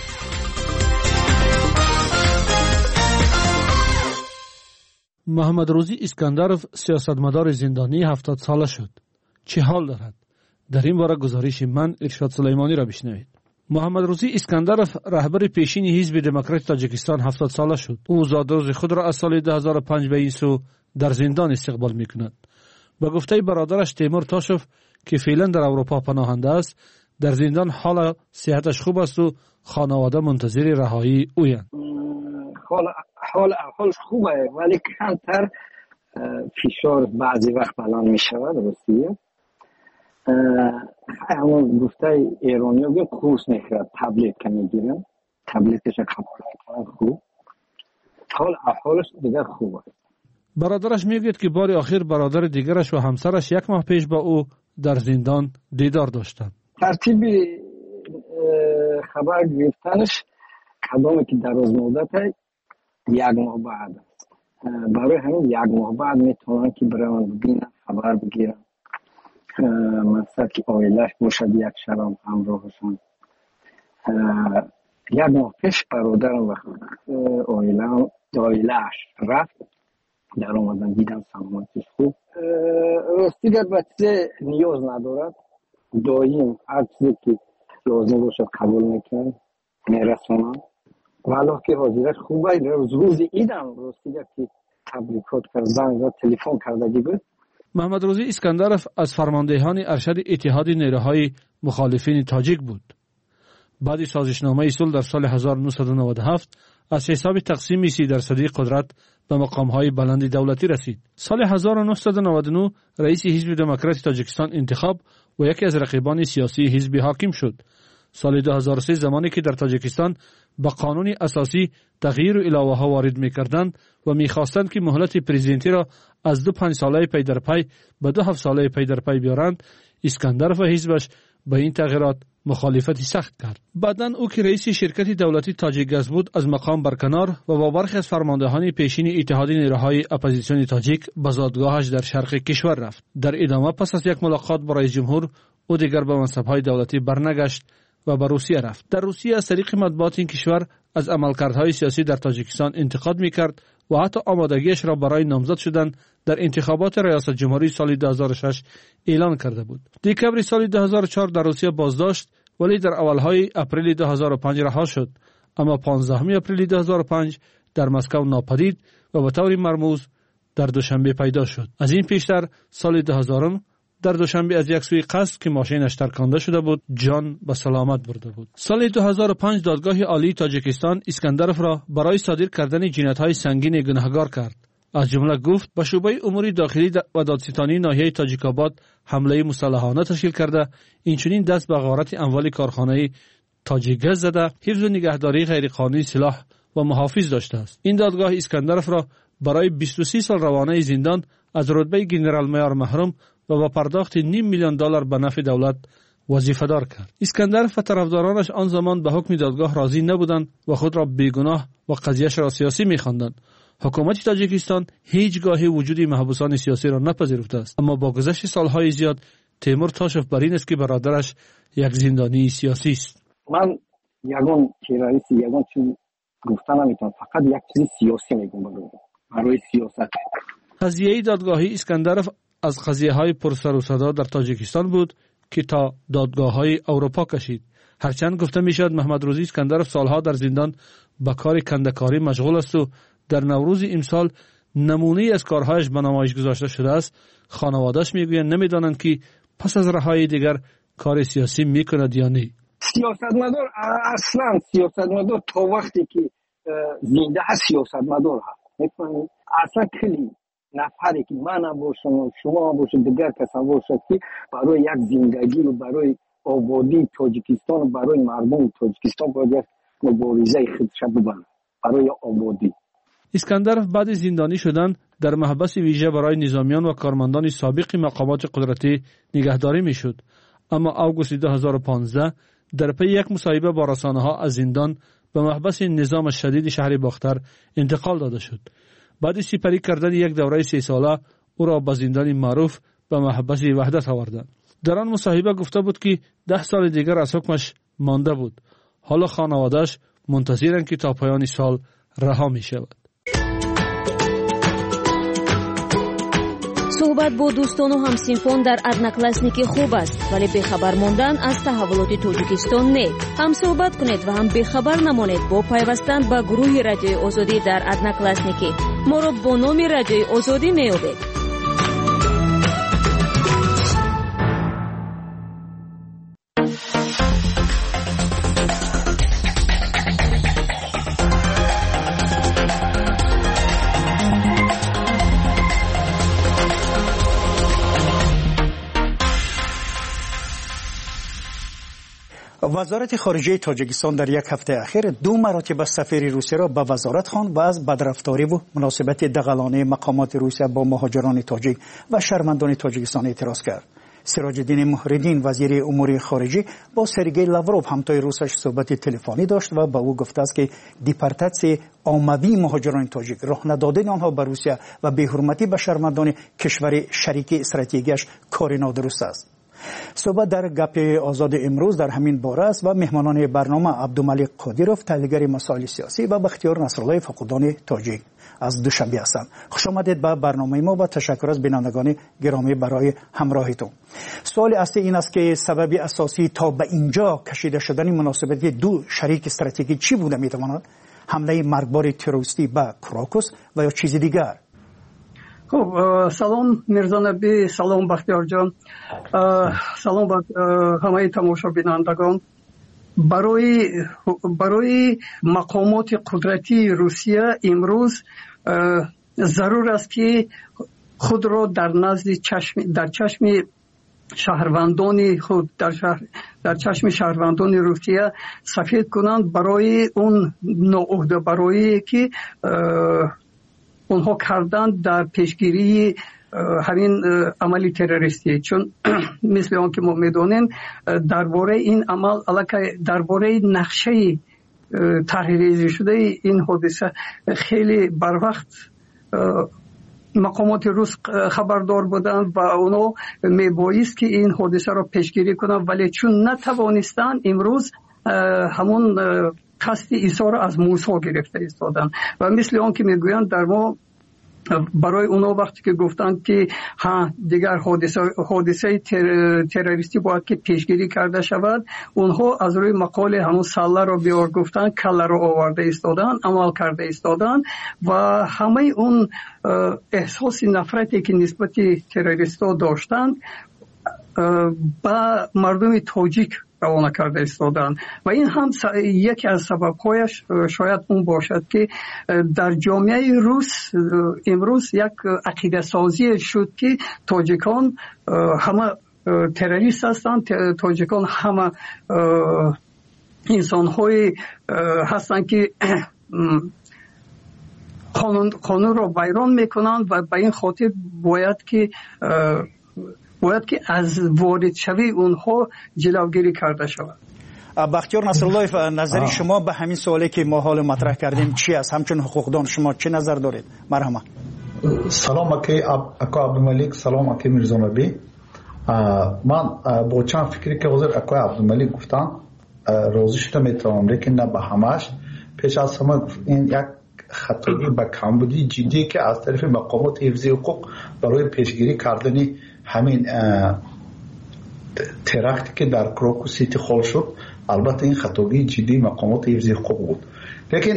محمد روزی اسکندرов سیاستمدار زندانی 70 ساله شد. چه حال دارد؟ در این باره گزارش من ارشاد سلیمانی را بشنوید. محمد روزی اسکندرов رهبر پیشین حزب دموکرات تاجیکستان 70 ساله شد. او زادروز خود را از سال 2005 به این سو در زندان استقبال می‌کند. به گفته برادرش تیمور تاشوف که فعلا در اروپا پناهنده است، در زندان حال صحتش خوب است و خانواده منتظر رهایی اویند. حالش خوبه ولی کمتر فشار بعضی وقت بلند می شود. روسیه همون گفته ایرانی ها کورس میخورد، تبلیت که میگیرن، تبلیتش قبول خوب، حالش دیگر خوبه. برادرش میگوید که بار آخر برادر دیگرش و همسرش 1 ماه پیش با او در زندان دیدار داشتند. ترتیب خبر گرفتنش کدامی که دراز مدت 1 ماه بعد است. برای همین 1 ماه بعد میتونن که برای ببینن، خبر بگیرن، مثلا که آیلش باشد یک شرم همراهشان. 1 ماه پیش برادرم وقت آیلش رفت، در آمدن دیدن سلامتش خوب. راستی در بچه نیاز ندارد، دایم هر چیزی که لازم باشد قبول میکنن، میرسونن. والا که حاضرش خوبه. روز ایدم راستی که تبریکات کرد، زنگ و تلفن کردگی بود. محمد روزی اسکندرov از فرماندهان ارشد اتحاد نیروهای مخالفین تاجیک بود. بعد سازشنامه صلح در سال 1997 از حساب تقسیم 30% قدرت به مقامهای بلند دولتی رسید. سال 1999 رئیس حزب دموکرات تاجیکستان انتخاب و یکی از رقیبان سیاسی حزب حاکم شد. سال 2003 زمانی که در تاجیکستان به قانون اساسی تغییر و علاوه ها وارد می‌کردند و می‌خواستند که مهلت پرزیدنتی را از 5 ساله پی در پی به 7 ساله پی در پی بیارند، اسکندرov و حزبش به این تغییرات مخالفتی سخت کرد. بعداً او که رئیس شرکت دولتی تاجیک گاز بود از مقام برکنار و با برخی از فرماندهان پیشین اتحاد نیروهای اپوزیسیون تاجیک به زادگاهش در شرق کشور رفت. در ادامه پس از یک ملاقات با رئیس جمهور او دیگر به منصب‌های دولتی برنگشت و به روسیه رفت. در روسیه از طریق مطبوعات این کشور از عملکردهای سیاسی در تاجیکستان انتقاد می‌کرد و حتی آمادگیش را برای نامزد شدن در انتخابات ریاست جمهوری سال 2006 اعلان کرده بود. دکبر سال 2004 در روسیه بازداشت ولی در اولهای اپریل 2005 رها شد، اما 15 اپریل 2005 در مسکو ناپدید و به طور مرموز در دوشنبه پیدا شد. از این پیشتر سال 2000 در دوشنبه از یک سوی قصد که ماشینش ترکانده شده بود جان به سلامت برده بود. سال 2005 دادگاه عالی تاجیکستان اسکندرف را برای صادر کردن جنایت‌های سنگین گناهکار کرد. از جمله گفت به شعبه امور داخلی و دادستانی ناحیه تاجیک‌آباد حمله مسلحانه تشکیل کرده، اینچنین دست به غارت اموال کارخانه تاجیک‌گاز زده، حفظ و نگهداری غیرقانونی سلاح و محافظ داشته است. این دادگاه اسکندرف را برای 23 سال روانه زندان از رتبه گنرال مایور محروم و با پرداخت $500,000 به نفع دولت وظیفه دار کرد. اسکندرف و طرفدارانش آن زمان به حکم دادگاه راضی نبودند و خود را بیگناه و قضیهش را سیاسی می‌خواندند. حکومت تاجیکستان هیچگاه وجود محبوسان سیاسی را نپذیرفته است، اما با گذشت سالهای زیاد تیمور تاشف بر این است که برادرش یک زندانی سیاسی است. من یگان تروریست یگان چیز گفتن نمیتونم، فقط یک چیز سیاسی میگم برای سیاست. قضیه دادگاهی اسکندرف از قضیه‌های پرسر و صدا در تاجیکستان بود که تا دادگاه‌های اروپا کشید. هرچند گفته میشد محمد روزی اسکندرف سالها در زندان به کار کنده‌کاری مشغول است و در نوروز امسال نمونه از کارهایش به نمایش گذاشته شده است، خانواده‌اش میگویند نمیدانند که پس از رهایی دیگر کار سیاسی میکند یا نه. سیاستمدار اصلا سیاستمدار تا وقتی که زنده هست سیاستمدار هست. میفهمید؟ اصلا کلی نفری که من باشم شما باشید دیگر کسان باشد که برای یک زندگی و برای آبادی تاجیکستان و برای مردم تاجیکستان باید یک مبارزه خودش بکنه برای آبادی. اسکندرف بعد زندانی شدن در محبس ویژه برای نظامیان و کارمندان سابق مقامات قدرتی نگهداری میشد، اما اوگوست 2015 در پی یک مصاحبه با رسانه‌ها از زندان به محبس نظام شدید شهر باختر انتقال داده شد. بعد سپری کردن یک دوره 3 ساله او را به زندان معروف به محبس وحدت آوردند. در آن مصاحبه گفته بود که 10 سال دیگر از حکمش مانده بود. حالا خانواده‌اش منتظرند که تا پایان سال رها می شود. صحبت با دوستان و همسنفان در ادناکلاسنیکی خوب است، ولی بخبر ماندن از تحولات تاجیکستان نه. هم صحبت کنید و هم بخبر نمانید با پیوستن به گروه رادیوی آزادی در ادناکلاسنیکی. ما را با نام رادیوی آزادی میابید. وزارت خارجه تاجیکستان در یک هفته اخیر 2 مراتب سفیر روسیه را به وزارت خواند و از بدرفتاری و مناسبت دغلانه مقامات روسیه با مهاجران تاجیک و شهروندان تاجیکستان اعتراض کرد. سراج الدین محردین وزیر امور خارجه با سرگئی لاوروف همتای روسش صحبت تلفنی داشت و با او گفته است که دیپارتاسیون عمومی مهاجران تاجیک، راه ندادن آنها به روسیه و بی‌حرمتی به شهروندان کشور شریک استراتژیکش کار نادرست است. صحبت در گپ آزاد امروز در همین باره است و مهمانان برنامه عبدالملک قادیروف تحلیلگر مسائل سیاسی و بختیار نصرالله فقودان تاجیک از دوشنبه هستند. خوش آمدید به برنامه ما و تشکر از بینندگان گرامی برای همراهیتون. سوال اصلی این است که سبب اساسی تا به اینجا کشیده شدن مناسبت 2 شریک استراتژیکی چی بوده میتواند؟ حمله مرگبار تروریستی به کراکوس و یا چیز دیگر؟ خب سلام میرزا نبی، سلام بختیار جان، سلام به همه تماشابینندگان. برای مقامات قدرتی روسیه امروز ضرور است که خود را در چشم شهروندان خود در چشم شهروندان روسیه سفید کنند برای اون ناعهده‌برایی که اونها کردن در پیشگیری همین عملی تروریستی. چون مثل آن که ما میدونیم درباره این عمل درباره نقشه تحریری شده این حادثه خیلی بر وقت مقامات روس خبردار بودند و اونا میبایست که این حادثه را پیشگیری کنند، ولی چون نتوانستند امروز همون قصد ایسا را از موسی گرفته ایستادن و مثل آن که میگویند در ما برای اونا وقتی که گفتند که دیگر حادثه تروریستی باید که پیشگیری کرده شود، اونها از روی مقاله همون سله رو بیار گفتن، کله رو آورده ایستادن، عمل کرده ایستادن و همه اون احساس نفرتی که نسبت تروریستا داشتند با مردم تاجیک روانه کرده ایستادن و این هم یکی از سبب‌هایش شاید اون باشد که در جامعه روس امروز یک عقیده سازی شد که تاجیکان همه تروریست هستند، تاجیکان همه انسان‌های هستند که قانون را ویران میکنند و به این خاطر باید که از وارد شوی اونها جلوگیری کرده شود. بختیار نصرالله، نظری شما به همین سوالی که ما حال مطرح کردیم چی است؟ همچون حقوقدان شما چه نظر دارید؟ مرحبا. سلام اکا عبدالملک، سلام اکا میرزا نبی. من با چند فکری که حضور اکا عبدالملک گفتن راضی شده میتونم، لیکن نه به همش. پیش از همه این یک خطایی به کمبودی جدی که از طرف مقامات حفظی حقوق برای پیشگیری کردن همین ترکتی که در کراکو سیتی خال شد، البته این خطایی جدی مقامات حفظی حقوق بود، لیکن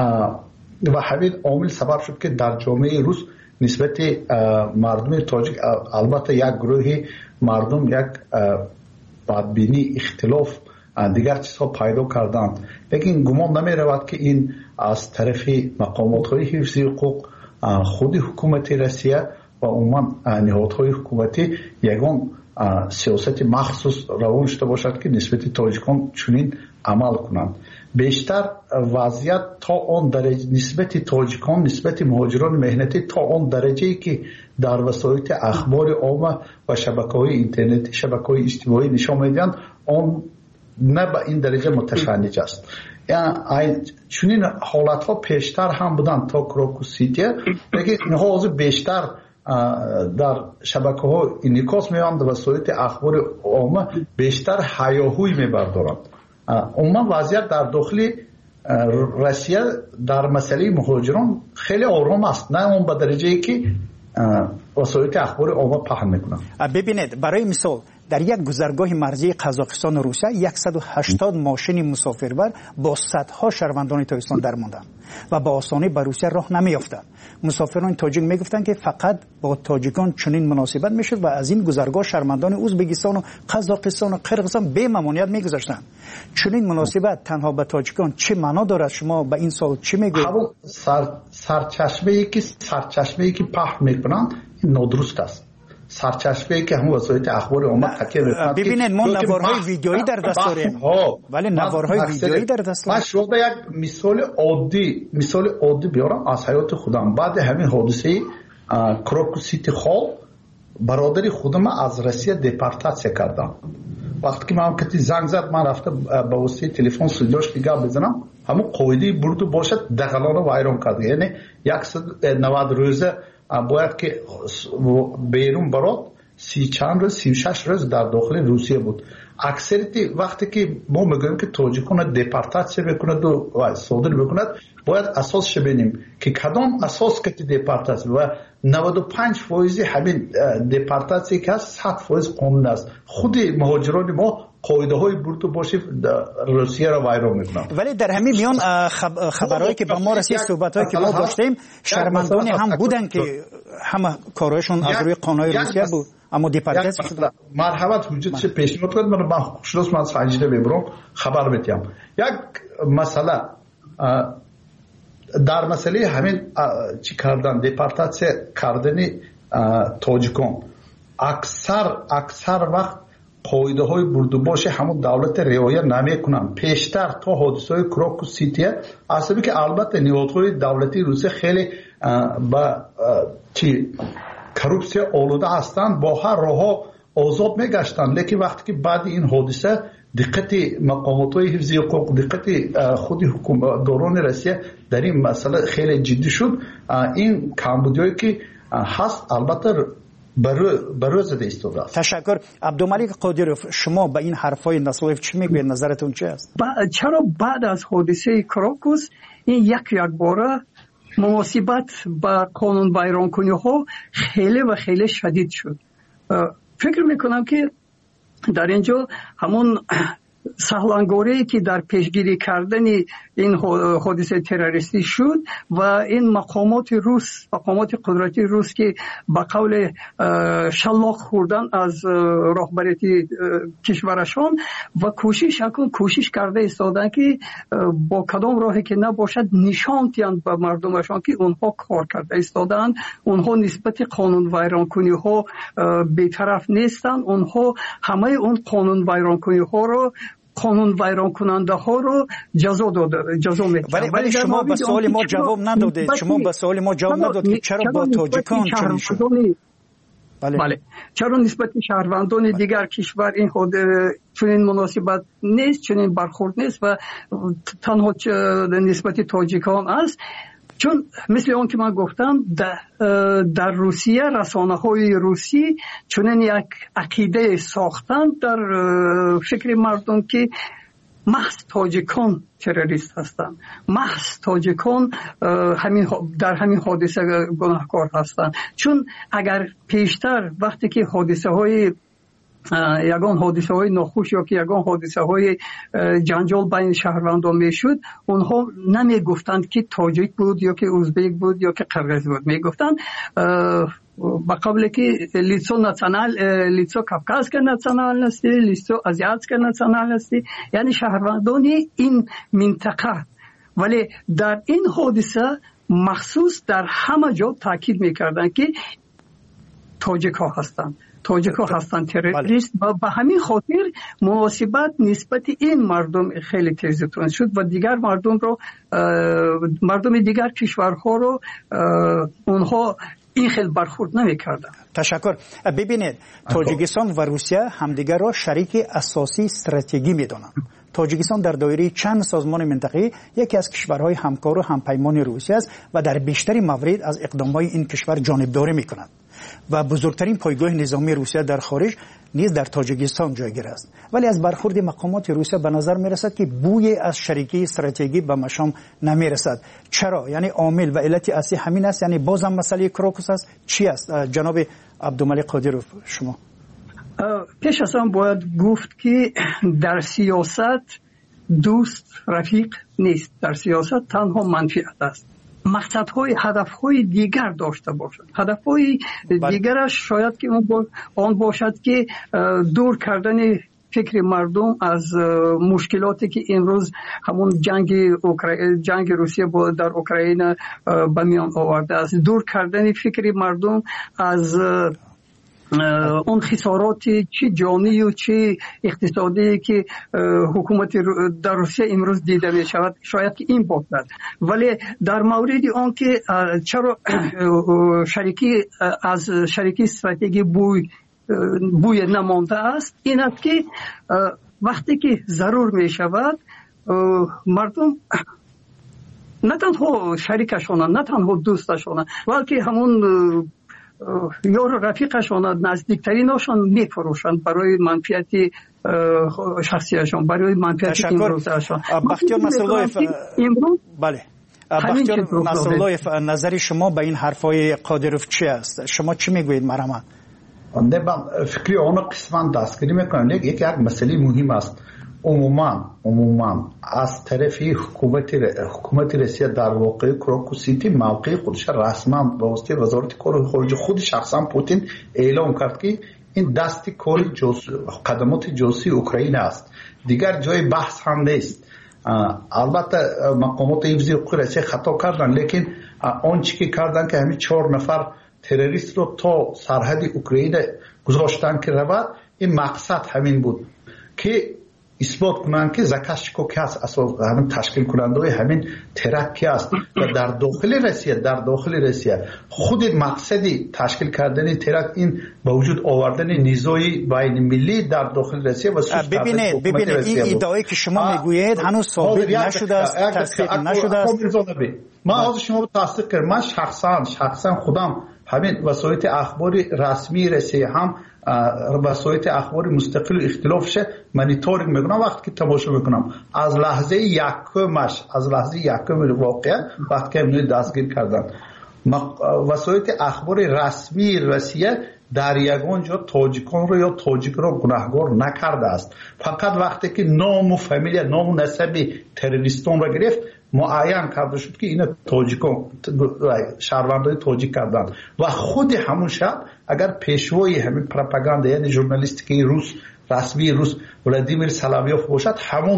و همین عامل سبب شد که در جامعه روس نسبت مردم تاجیک، البته یک گروه مردم یک بدبینی، اختلاف، دیگر چیزها پیدا کردند، لیکن گمان نمی رود که این از طرف مقامات های حفظی حقوق، خود حکومت روسیه و عموما نهادهای حکومتی یگان سیاست مخصوص روان شده باشد که نسبت تاجیکان چنین عمل کنند. بیشتر وضعیت تا آن درجه نسبت تاجیکان، نسبت مهاجران مهنتی تا آن درجه‌ای که در وسایل اخبار عامه و شبکه‌های اینترنتی، شبکه‌های اجتماعی نشان می‌دهند، آن نه به این درجه متشنج است. یعنی چنین حالت‌ها پیشتر هم بودند تا کراکو سیتی، لیکن اینها بیشتر در شبکه‌ها انعکاس می‌یابند و وسایل اخبار عامه بیشتر هیاهوی می‌بردارند. عموما وضعیت در داخل روسیه در مسئله مهاجران خیلی آرام است، نه اون به درجه‌ای که وسایل اخبار عامه پهن می‌کنند. ببینید، برای مثال در یک گذرگاه مرزی قزاقستان و روسیه 180 ماشین مسافربر با صدها شهروندان تاجیکستان در ماندند و با آسانی به روسیه راه نمی‌یافتند. مسافران تاجیک میگفتند که فقط با تاجیکان چنین مناسبت میشد و از این گذرگاه شهروندان ازبکستان و قزاقستان و قرقیزستان به ممانعت میگذاشتند. چنین مناسبت تنها به تاجیکان چه معنا دارد؟ شما به این سال چی میگویید؟ سرچشمه‌ای که پخش میکنند نادرست است. سرچشمه‌ای که همون وسایل اخبار عامه تکیه می‌کنند. ببینید، ما نوارهای ویدیویی در دست داریم، ولی نوارهای ویدیویی در دست داریم. من شما یک مثال عادی بیارم از حیات خودم. بعد همین حادثه کراکو سیتی خال برادری خودم از روسیه دپورتاسیون کردم. وقتی که من کتی زنگ زد، من رفتم با واسطه تلفن صداش دیگه بزنم، همون قاعده برد باشد دغلانو وایران کرد. یعنی 190 روزه باید که بیرون برات 30 چند روز 36 روز در داخل روسیه بود. اکثریت وقتی که ما میگوییم که تاجیکان دپورتاسیون بکند و صادر بکند، باید اساسش ببینیم که کدام اساس که دپورتاسیون و 95% همین دپورتاسیون که 100% قانون است. خود مهاجران ما قاعده های برد باشه روسیه را ویران میکنند. ولی در همین میان خبرهایی که با ما رسید، صحبت‌هایی که ما داشتیم، شرمندانی هم بودن که همه کارهایشون از روی قانون روسیه بود، اما دپورتاسیون شدن. مرحبا حجت چه پیشنهاد کرد، من خوشحال من سنجیده ببرم خبر بدم. یک مسئله در مسئله همین چی کردن، دپورتاسیون کردن تاجیکان، اکثر وقت قاعده های بردوباش همون دولت رعایت نمیکنن. پیشتر تا حادثه های کراکو سیتی اصلا که البته نهادهای دولتی روسیه خیلی با کروپسیا آلوده هستند، با هر راه آزاد میگشتن، لیکن وقتی که بعد این حادثه دقت مقامات های حفظی حقوق، دقت خود حکومتداران روسیه در این مسئله خیلی جدی شد. این کمبودیایی که هست البته بروز زده ایستاده است. تشکر. عبدالملک قادروف، شما به این حرفای نصرالله چی میگوید؟ نظرتون چه است؟ چرا بعد از حادثه کراکوس این یک باره مناسبت با قانون ویرانکنی ها خیلی و خیلی شدید شد. فکر میکنم که در اینجا همون سهلانگاری که در پیشگیری کردن این حادثه تروریستی شد و این مقامات روس، مقامات قدرتی روس که با قول شلاق خوردن از رهبری کشورشان و کوشش کرده ایستادن که با کدام راهی که نباشد نشان دهند به مردمشان که اونها کار کرده ایستادن، اونها نسبت قانون ویرانکنی ها بی‌طرف نیستن، اونها همه اون قانون ویرانکنی ها رو، قانون ویران کننده ها رو جزا میدن. ولی شما به سوال ما جواب ندادید. شما به سوال ما جواب ندادید که چرا با تاجیکان چنین شد؟ بله. چرا نسبت شهروندان دیگر کشور این خود چنین مناسبت نیست، چنین برخورد نیست و تنها نسبت تاجیکان است؟ چون مثل اون که من گفتم در روسیه رسانه های روسی چنین یک عقیده ساختن در فکر مردم که محض تاجیکان تروریست هستند، محض تاجیکان در همین حادثه گناهکار هستند. چون اگر پیشتر وقتی که حادثه های یگان حادثه های ناخوش یا که یگان حادثه های جنجال بین شهروندان میشد، اونها نمی گفتند که تاجیک بود یا که ازبک بود یا که قرغیز بود، می گفتند با قبل که لیتسو کافکاسکا ناسیونالستی، لیتسو آزیاتسکا ناسیونالستی، یعنی شهروندان این منطقه. ولی در این حادثه مخصوص در همه جا تاکید میکردند که تاجیک ها هستند تروریست و به همین خاطر مناسبت نسبت این مردم خیلی تیزتون شد و دیگر مردم دیگر کشورها رو اونها این خیلی برخورد نمی‌کردن. تشکر. ببینید تاجیکستان و روسیه همدیگر را شریک اساسی استراتژیکی می‌دانند. تاجیکستان در دایره چند سازمان منطقه‌ای یکی از کشورهای همکار و همپیمان روسیه است و در بیشتر موارد از اقدامات این کشور جانبداری می‌کند و بزرگترین پایگاه نظامی روسیه در خارج نیز در تاجیکستان جایگیر است. ولی از برخورد مقامات روسیه به نظر می‌رسد که بوی از شریکی استراتژیکی به مشام نمی‌رسد. چرا؟ یعنی عامل و علت اصلی همین است، یعنی بازم مسئله کروکوس است. چی است جناب عبدالملک قادروف شما؟ پیش از آن باید گفت که در سیاست دوست رفیق نیست، در سیاست تنها منفعت است. مقصدهای هدفهای دیگر داشته باشد. هدفهای دیگرش شاید که آن باشد که دور کردن فکر مردم از مشکلاتی که امروز همون جنگ روسیه در اوکراین به میان آورده است، دور کردن فکر مردم از اون خسارات چه جانی و چه اقتصادی که حکومت در روسیه امروز دیده می شود، شاید که این باشد. ولی در مورد آن که چرا از شریکی استراتژی بوی نمانده است، این است که وقتی که ضرور می شود مردم نه تنها شریکشان، نه تنها دوستشان، بلکه همون یار رفیقشان، نزدیکترینشان میفروشند برای منفعت شخصیشان، برای منفعت امروزشان. بختیار نصراللهیف، بله، بختیار نصراللهیف، نظر شما به این حرفای قادروف چی است؟ شما چی میگویید مرحمت؟ فکری آن قسمت دستگیری میکنم. یک مسئله مهم است. عموما از طرف حکومت روسیه در واقع کروکوسیتی موقع خودش رسما به واسطه وزارت کار خارجه خود شخصا پوتین اعلام کرد که این دست کار قدمات جاسوسی اوکراین است، دیگر جای بحث هم نیست. البته مقامات حفظی حقوق روسیه خطا کردن، لیکن آنچه که کردن که همین 4 نفر تروریست رو تا سرحد اوکراین گذاشتن که رود، این مقصد همین بود که اثبات کنند که زاکاشچیکو که است، همین تشکیل کننده همین ترک است. و در داخل روسیه خود مقصدی تشکیل کردن ترک این به وجود آوردن نیزوی بین ملی در داخل روسیه و ببینید این ادعایی که شما میگویید هنوز ثابت نشده است، تصدیق نشده است. من از شما تصدیق کردم. من شخصا خودم همین وسایل اخباری رسمی روسیه هم وسایل اخباری مستقل و اختلافش مانیتورینگ میکنم. وقتی که تماشا میکنم از لحظه یکم واقعا وقتی که دستگیر کردن وسایل اخبار رسمی روسیه در یگان جا تاجیکان رو یا تاجیک رو گناهگار نکرده است. فقط وقتی که نام و فامیل نام و نسب تروریستان رو گرفت معین کرده شد که این تاجیکان شهروندای تاجیک کردند و خود همون شب اگر پیشوای همین پروپاگاندا یعنی ژورنالیستیکی روس رسمی روس ولادیمیر سلاویوف باشد همون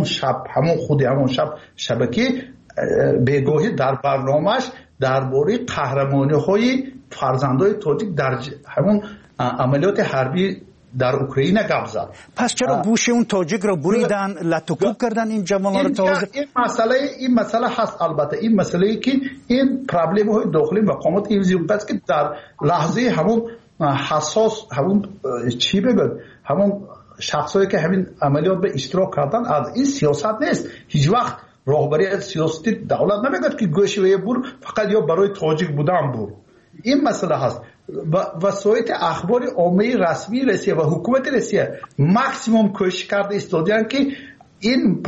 شب شبکه بگاهی در برنامه‌اش درباره قهرمانی‌های فرزندای تاجیک در همون عملیات حربی در اوکراین گپ زد. پس چرا گوش اون تاجیک رو بریدن لطوکوب کردن این جوان‌ها رو تازه؟ این مسئله هست. البته این مسئله ای که این پرابلم های داخلی مقامات ایزی است که در لحظه همون حساس همون چی بگم همون شخصایی که همین عملیات به اشتراک کردن از این سیاست نیست. هیچ وقت راهبری از سیاستی دولت نمیگه که گوش و بور فقط یا برای تاجیک بودن بور. این مسئله هست. وسایل اخبار عامه رسمی روسیه و حکومت روسیه ماکسیموم کوشش کرده استادیان که این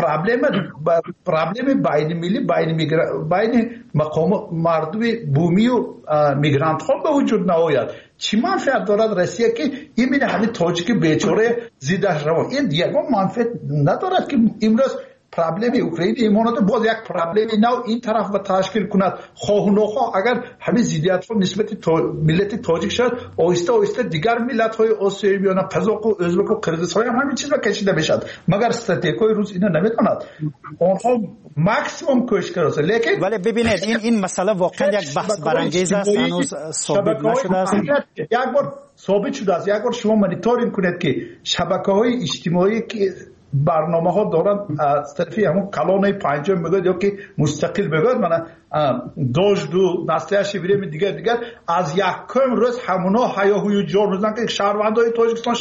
پرابلم بین ملی بین مقام مردم بومی و میگرانت ها به وجود نیاید. چی منفعت دارد روسیه که این همین تاجیک بیچاره زیده روان این دیگه منفعت ندارد که امروز پرابلم اوکراین ایمانات باز یک پرابلم نو این طرف و تشکیل کند. خواه و نخواه اگر همین زیدیت ها نسبت ملت تاجیک شد آهسته آهسته دیگر ملت های آسیایی بیان قزاق و ازبک و قرقیزستان هم همین چیز را کشیده بشد مگر استراتژی روس اینا نمیتواند. آنها ماکسیمم کوشش کرده. لیکن ولی ببینید این مسئله واقعا یک بحث برانگیز است هنوز ثابت نشده است. یک بار ثابت شده است. یک بار شما مانیتورینگ کنید که شبکه‌های اجتماعی که برنامه ها دارن از طرفی همون کلانه پنجم بگوید یا که مستقل بگوید من داشت دو نسله شبیره دیگر از یکم روز همونا هیاهوی جور میزنن که شهروندای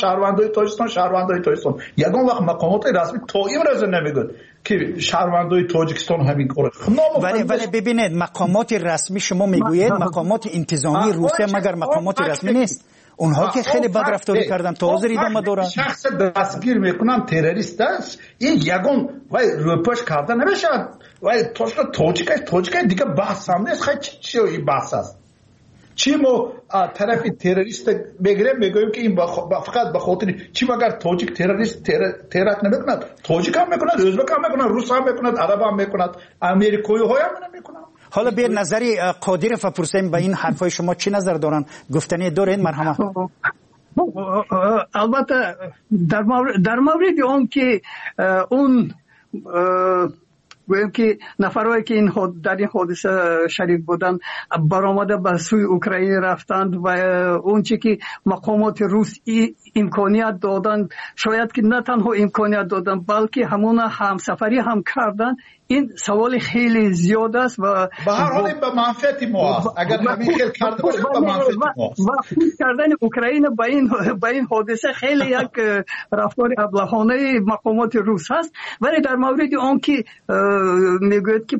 تاجیکستان یکم وقت مقامات رسمی تا این روز نمیگوید که شهروندای تاجیکستان همین کاره. ولی ببینید مقامات رسمی شما میگویید مقامات انتظامی روسیه مگر مقامات رسمی نیست؟ اونها که خیلی بد رفتاری کردن تا حاضر ادامه دارن. شخص دستگیر میکنن تروریست است این یگان وای روپاش کردن نمیشه وای تاجیک دیگه بحث هم نیست. خیلی چی این بحث است چی ما طرف تروریست میگویم که این فقط به خاطر چی مگر تاجیک تروریست ترور نمیکند تاجیک هم میکند ازبک هم میکند روس هم میکند عرب هم میکند امریکایی های هم نمیکنند. حالا بیر نظری قادر فپرسیم به این حرفای شما چی نظر دارن گفتنی دارین مرحمت؟ البته در مورد اون که اون گویم که نفرهایی که در این حادثه شریک بودن برآمده به سوی اوکراین رفتند و اون چی که مقامات روس امکانیت دادن شاید که نه تنها امکانیت دادن بلکه همون همسفری هم کردن. این سوال خیلی زیاد است و به هر حال به منفعت ما است. اگر همین خیلی کرده باشه به منفعت ما است. و کردن اوکراین با این حادثه خیلی یک رفتار ابلهانه مقامات روس هست. ولی در مورد آن که میگوید که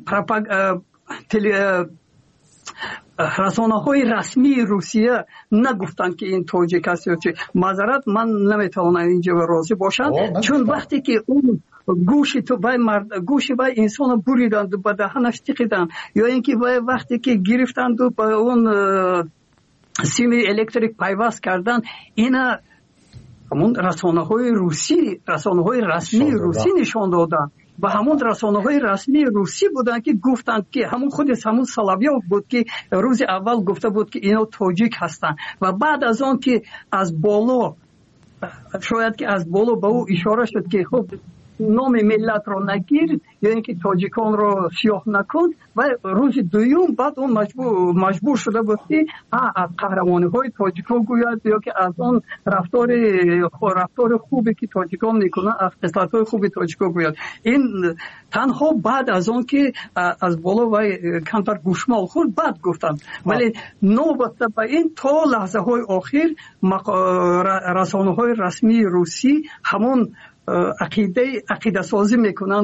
رسانه‌های رسمی روسیه نگفتند که این تاجیک است یا چه معذرت من نمیتوانم اینجا راضی باشم چون وقتی که اون گوشی تو گوشی بای انسان بریدند و به دهنش تکیدند یا اینکه وقتی که گرفتند و به اون سیم الکتریک پیوست کردن اینا همون رسانه‌های رسمی روسی نشان دادن و همون رسانه‌های رسمی روسی بودن که گفتند که همون سلاویوف بود که روز اول گفته بود که اینا تاجیک هستن و بعد از آن که از بالا شاید که از بالا به او اشاره شد که خب نام ملت رو نگیر یا اینکه تاجیکان رو سیاه نکن و روز دوم بعد اون مجبور شده بود که از قهرمانی‌های تاجیکان گوید یا که از اون رفتار خوبی که تاجیکان میکنن از خصلت‌های خوبی تاجیکان گوید. این تنها بعد از اون که از بالا و کمتر گوشمال خورد بعد گفتن ولی نوبت به این تا لحظه های آخر رسانه‌های رسمی روسی همون عقیده سازی میکنن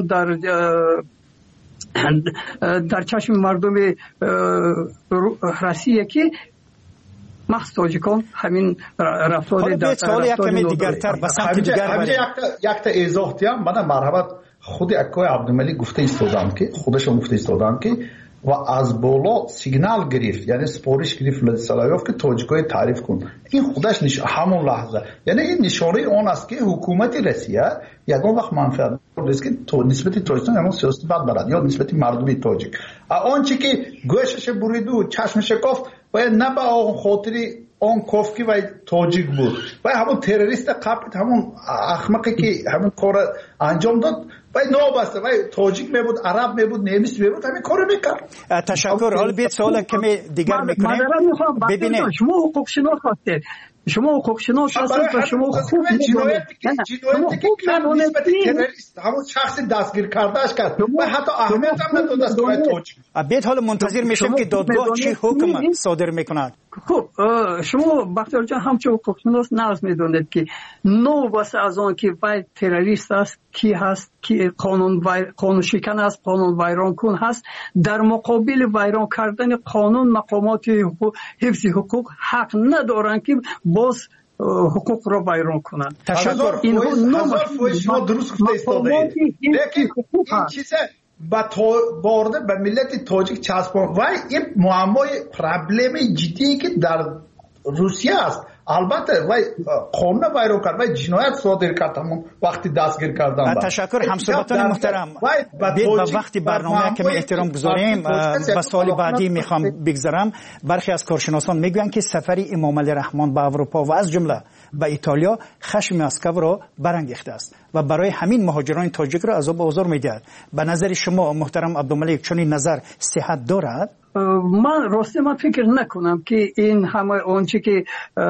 در چشم مردم روسیه که محض تاجیکان همین رفتار دیگرتر به سمت دیگر یک تا ایزاح دیم من مرحبت خود اکای عبدالملک گفته ایستادن که خودشون گفته ایستادن که و از بالا سیگنال گرفت یعنی سپارش گرفت لدیسلایوف که تاجیکای تعریف کن این خودش همون لحظه یعنی این نشانه آن است که حکومت روسیه یگان وقت منفعت است که نسبت تاجیکستان همون سیاست بد بلد یا نسبت مردمی تاجیک آنچه که گوشش برید و چشمش کافت باید نه به آن خاطری آن کافکی و تاجیک بود و همون تروریست قبل همون احمقی که همون کار انجام داد و نابسته و تاجیک میبود عرب میبود نمیس میبود همین کارو میکرد. تشکر. حالا بیت سوال کمی دیگر میکنیم. ببینید شما حقوق شناس هستید شما حقوق شناس هستید و شما خوب جنایتی که نسبت تروریست همون شخص دستگیر کردهش کرد و حتی اهمیت هم نداد است که تاجیک بیت حالا منتظر میشیم که دادگاه چی حکم صادر میکند. خب شما بختیار جان همچون حقوق شناس ناز میدونید که نو واسه از آن که وای تروریست است کی هست کی قانون شکن است قانون ویران کن هست در مقابل ویران کردن قانون مقامات حفظ حقوق حق ندارن که باز حقوق را ویران کنند. تشکر. هزار فوش شما درست گفته ایستاده لیکن این چیزه بارده به ملت تاجیک چسبان و این معمای پرابلم جدی که در روسیه است البته و قانون ویران کرد و جنایت صادر کرد همون وقتی دستگیر کردن. تشکر همسایگان محترم. به وقتی برنامه کمی احترام گذاریم به سوال بعدی میخوام بگذارم. برخی از کارشناسان میگویند که سفر امام علی رحمان به اروپا و از جمله به ایتالیا خشم مسکو را برانگیخته است و برای همین مهاجران تاجیک را عذاب و آزار میدهد. به نظر شما محترم عبدالملک چنین نظر صحت دارد؟ من فکر نکنم که این همه آنچه که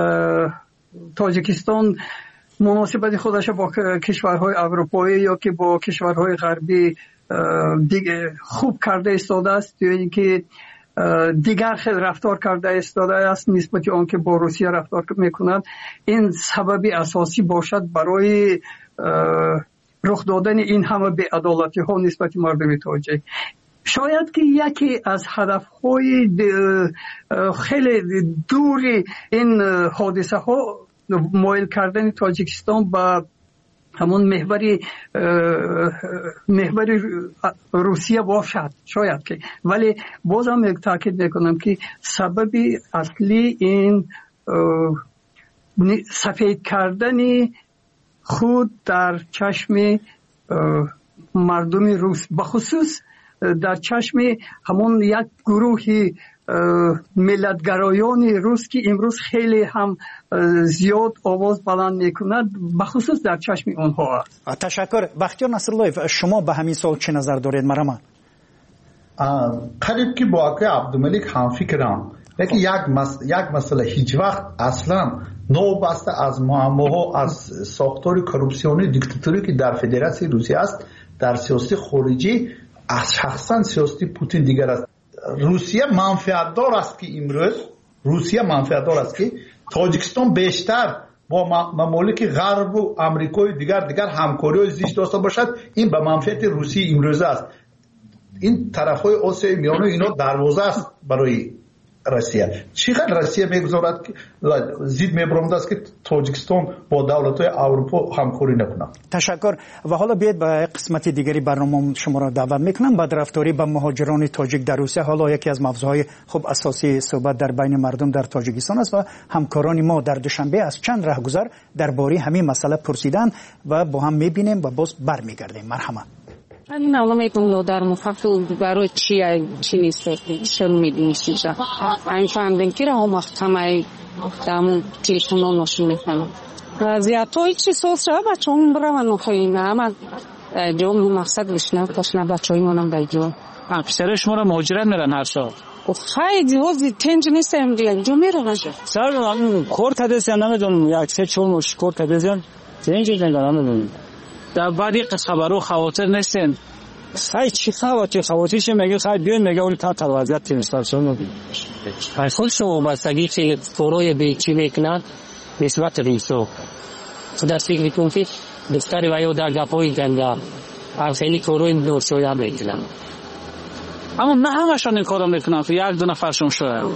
تاجیکستان مناسبت خودش با کشورهای اروپایی یا که با کشورهای غربی دیگه خوب کرده ایستاده است یا اینکه دیگر خیلی رفتار کرده ایستاده است نسبت آن که با روسیه رفتار میکنند این سببی اساسی باشد برای رخ دادن این همه بی‌عدالتی ها نسبت مردم تاجیک. شاید که یکی از هدفهای خیلی دوری این حادثه ها مایل کردن تاجیکستان به همون محور روسیه باشد شاید که ولی بازم یک تاکید میکنم که سببی اصلی این سفید کردن خود در چشم مردم روس بخصوص در چشم همون یک گروهی ملتگرایان روس که امروز خیلی هم زیاد آواز بلند میکند بخصوص در چشم آنها است. تشکر. بختیار نصرالله شما به همین سوال چه نظر دارید؟ مرحبا. قریب که با آقای عبدالملک هم فکرم لیکن یک مسئله هیچ وقت اصلا نوبسته از معماها از ساختار کروپسیونی دیکتاتوری که در فدراسیون روسیه است در سیاست خارجی از شخصا سیاست پوتین دیگر است. روسیه منفعت دار است که امروز که تاجیکستان بیشتر با ممالک غرب و آمریکای دیگر همکاری زیست داشته باشد. این به منفعت روسیه امروز است. این طرفهای آسیای میانه اینا دروازه است برای روسیه. چقدر روسیه میگذارد که زید میبرمد است که تاجیکستان با دولت‌های اروپا همکاری نکنه. تشکر. و حالا بیاید به قسمت دیگری برنامه شما را دعوت میکنم. بدرفتاری با مهاجران تاجیک در روسیه حالا یکی از موضوعهای خوب اساسی صحبت در بین مردم در تاجیکستان است و همکاران ما در دوشنبه از چند راهگذر درباره همین مسئله پرسیدن و با هم میبینیم و باز برمیگردیم. مرحبا. این علامه در مفهوم برای چی نیست چرا میدونیش اینجا این فهمیدن که هم محکمه دامون تلفن نشون میکنم زیادتایی چی سوز شد بچه هم برای من نخواهیم اما جون مقصد بشنه باشنه بچه های منم بایجون پسر شما را مهاجرت میرن هر سال خیلی وزی تنج نیستم دیگه جو میرن سر من کورت هدیسیم نمیدونم یک سه چون مش کورت هدیسیم تنج نمیدونم در بعدی خبرو خواطر نیستن خیلی چی خواتیش میگه خیلی بیان میگه اون تا وضعیت تیمستان خود شما بستگی که فروی به چی میکنن نسبت ریسو در فکر میکنم که بستری وایو در گپایی گنده خیلی فروی نورسویا میکنن اما نه همشان این کارو میکنن یک دو نفرشون شده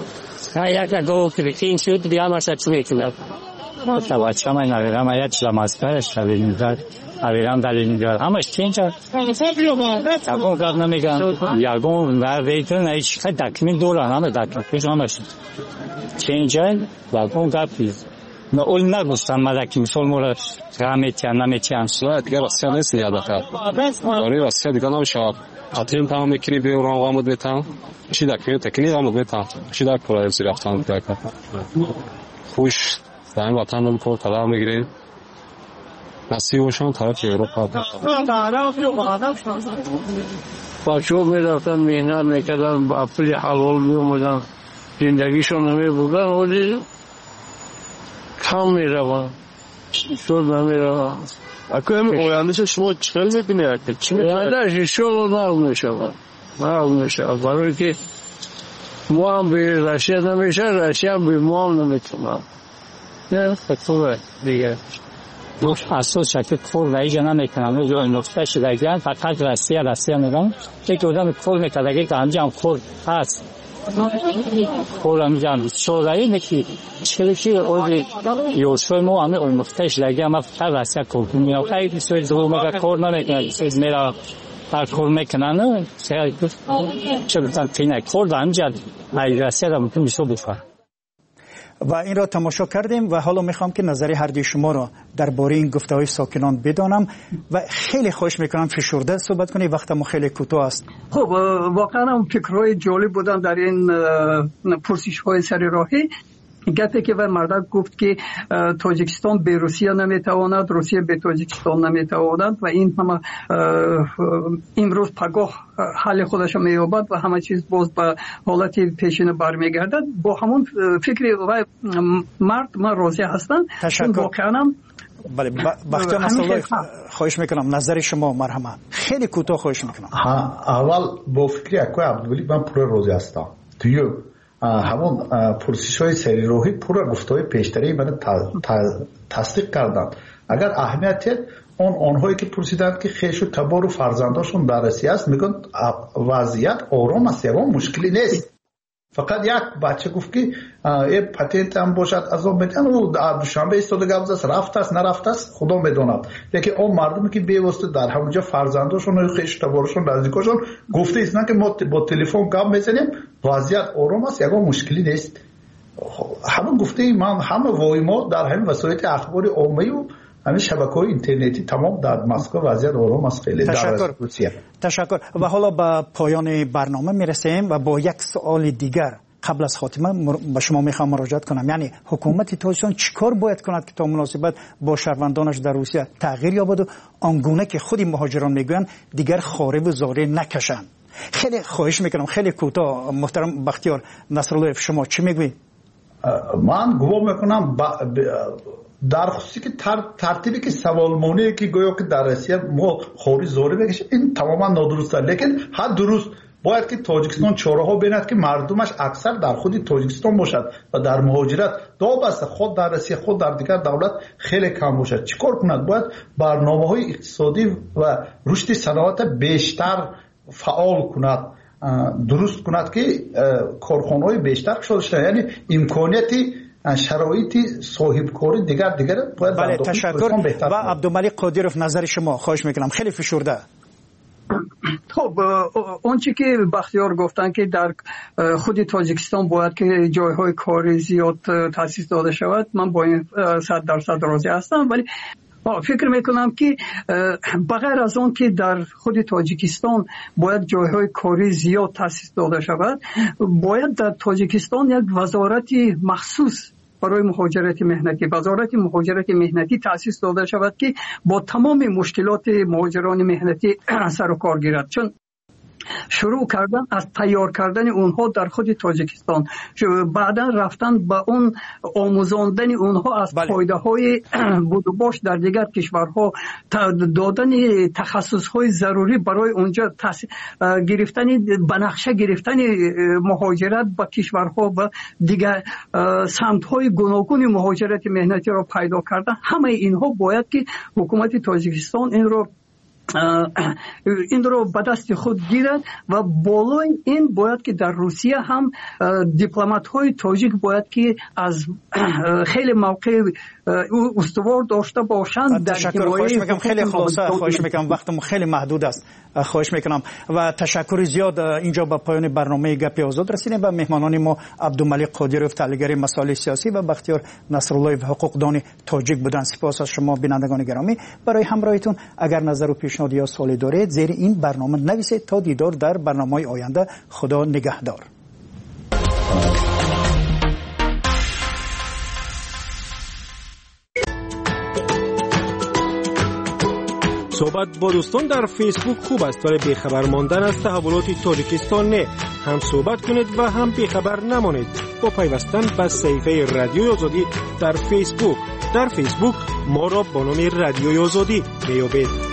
یک دو کلیکین شد دیگه همش چی میکنه توجه من ندارم یک لمسکرش نمیدونم اویران در اینجا همش چینج تاکون کار نمیکنن یارگون و ویتون ایش خیلی دکمین دولار همه دکمین همش چینج واکون کافیز نه اول نگوستم مدکی مسول مورد رمیتیان نمیتیان نه دیگه راستی نیست یاد کرد آره راستی دیگه نمیشه آتیم تمام میکنی به اون آمود بیتام چی دکمین تکنیک آمود بیتام چی دک پرای زیر افتان کرد خوش زن وطن رو پر طلا میگیرید نصیبشون طرف اروپا با شو میرفتن مهنت میکردن با پول حلال میومدن زندگیشون نمیبردن ولی کم میروان شد نمیروان اکنون اویندش شما چکل میبینید؟ اویندش شلو نرم میشه برای که ما هم به رشید نمیشه رشید هم به ما هم نمیتونم نه خطوره دیگه اساس شکل کور رایی جا نمیکنم جو نقطه شدگیان فقط رسیه میگم یک دودم کور میکردگی که همجا کور هست کور همجا شورایی نکی چکلشی اوزی یوشوی مو همه اون نقطه شدگی هم فقط رسیه کور کنیم خیلی سوی دو مگه کور نمیکنم سوی میرا پر کور میکنن چه بودن تینه کور همجا رسیه هم میتونم بسو بفرم و این را تماشا کردیم و حالا میخوام که نظر هر دوی شما را درباره این گفته‌های ساکنان بدانم و خیلی خوش میکنم فشرده صحبت کنید وقتمون خیلی کوتاه است. خب واقعا هم فکرهای جالب بودن در این پرسش‌های سر راهی. گفته که مردک گفت که تاجیکستان به روسیه نمیتواند روسیه به تاجیکستان نمیتواند و این همه امروز پگاه حال خودش مییابد و همه چیز باز به حالت پیشین برمیگردد با همون فکر و مرد من راضی هستم. تشکر. بله بختیار نصرالله خواهش میکنم نظر شما مرحمت خیلی کوتاه خواهش میکنم. اول با فکری اکوی عبدالولی من پور راضی هستم. توی همون پرسش های سری روحی پورا گفته های پیشتری من تصدیق کردند. اگر اهمیت آنهایی که پرسیدند که خیش و تبار و فرزنداشون بررسی است میگن وضعیت آرام است یکم مشکلی نیست. فقط یک بچه گفت که پتنت هم باشد از اون میدن و دوشنبه ایستاده گفت است رفت است نرفت است خدا میداند. لیکن اون مردمی که بیواسطه در همونجا فرزنداشون و خیش تبارشون نزدیکاشون گفته است نه که ما با تلفن گپ میزنیم وضعیت آرام است یکم مشکلی نیست. همون گفته من همه وایما در همین وسایل اخبار عامه و همین شبکه‌های اینترنتی تمام در مسکو وضعیت آرام است خیلی. تشکر. و حالا به پایان برنامه میرسیم و با یک سوال دیگر قبل از خاتمه به شما میخوام مراجعه کنم. یعنی حکومت تاجیکستان چیکار باید کند که تا مناسبت با شهروندانش در روسیه تغییر یابد و آنگونه که خود مهاجران میگویند دیگر خاره و زاره نکشند. خیلی خواهش میکنم خیلی کوتاه محترم بختیار نصرالله شما چی میگویید؟ من گمان میکنم در خصوصی که ترتیبی که سوالمونی که گویا که در روسیه ما خوری زوری بکشه این تماما نادرست است. لیکن هر درست باید که تاجیکستان چاره‌ها بیند که مردمش اکثر در خود تاجیکستان باشد و در مهاجرت دابسته خود در روسیه خود در دیگر دولت خیلی کم باشد. چیکار کند؟ باید برنامه‌های اقتصادی و رشد صنعت بیشتر فعال کند درست کند که کارخانه‌های بیشتر شده شد. یعنی امکانیتی شرایطی صاحب کاری دیگر باید. بله تشکر. و عبدالملک قادیروف نظر شما خواهش میکنم خیلی فشرده. خب اون چی که بختیار گفتن که در خود تاجیکستان باید که جایهای کاری زیاد تأسیس داده شود من با این 100% راضی هستم. ولی فکر میکنم که بغیر از اون که در خود تاجیکستان باید جایهای کاری زیاد تأسیس داده شود باید در تاجیکستان یک وزارت مخصوص برای مهاجرت مهنتی وزارت مهاجرت مهنتی تأسیس داده شود که با تمام مشکلات مهاجران مهنتی سر و کار گیرد. چون شروع کردن از تیار کردن اونها در خود تاجیکستان بعدا رفتن با اون آموزاندن اونها از فایده های بود و باش در دیگر کشورها دادن تخصص های ضروری برای اونجا گرفتن بنقشه گرفتن مهاجرت با کشورها و دیگر سمت های گوناگون مهاجرت مهنتی را پیدا کردن. همه اینها باید که حکومت تاجیکستان این را این رو به دست خود گیرد و بالای این باید که در روسیه هم دیپلمات های تاجیک باید که از خیلی موقع استوار داشته باشند. تشکر. خواهش میکنم خیلی خلاصه، خواهش میکنم وقتم خیلی محدود است، خواهش میکنم و تشکر زیاد. اینجا به پایان برنامه گپ آزاد رسیدیم. به مهمانان ما عبدالملک قادریوف تحلیلگر مسائل سیاسی و بختیار نصرالله حقوقدان تاجیک بودند. سپاس از شما بینندگان گرامی برای همراهیتون. اگر نظر و پیشنهاد یا سوالی دارید زیر این برنامه نویسید. تا دیدار در برنامه‌های آینده. خدا نگهدار. صحبت با دوستان در فیسبوک خوب است، ولی بیخبر ماندن از تحولات تاجیکستان نه. هم صحبت کنید و هم بیخبر نمانید با پیوستن به صفحه رادیوی آزادی در فیسبوک. در فیسبوک ما را با نام رادیوی آزادی بیابید.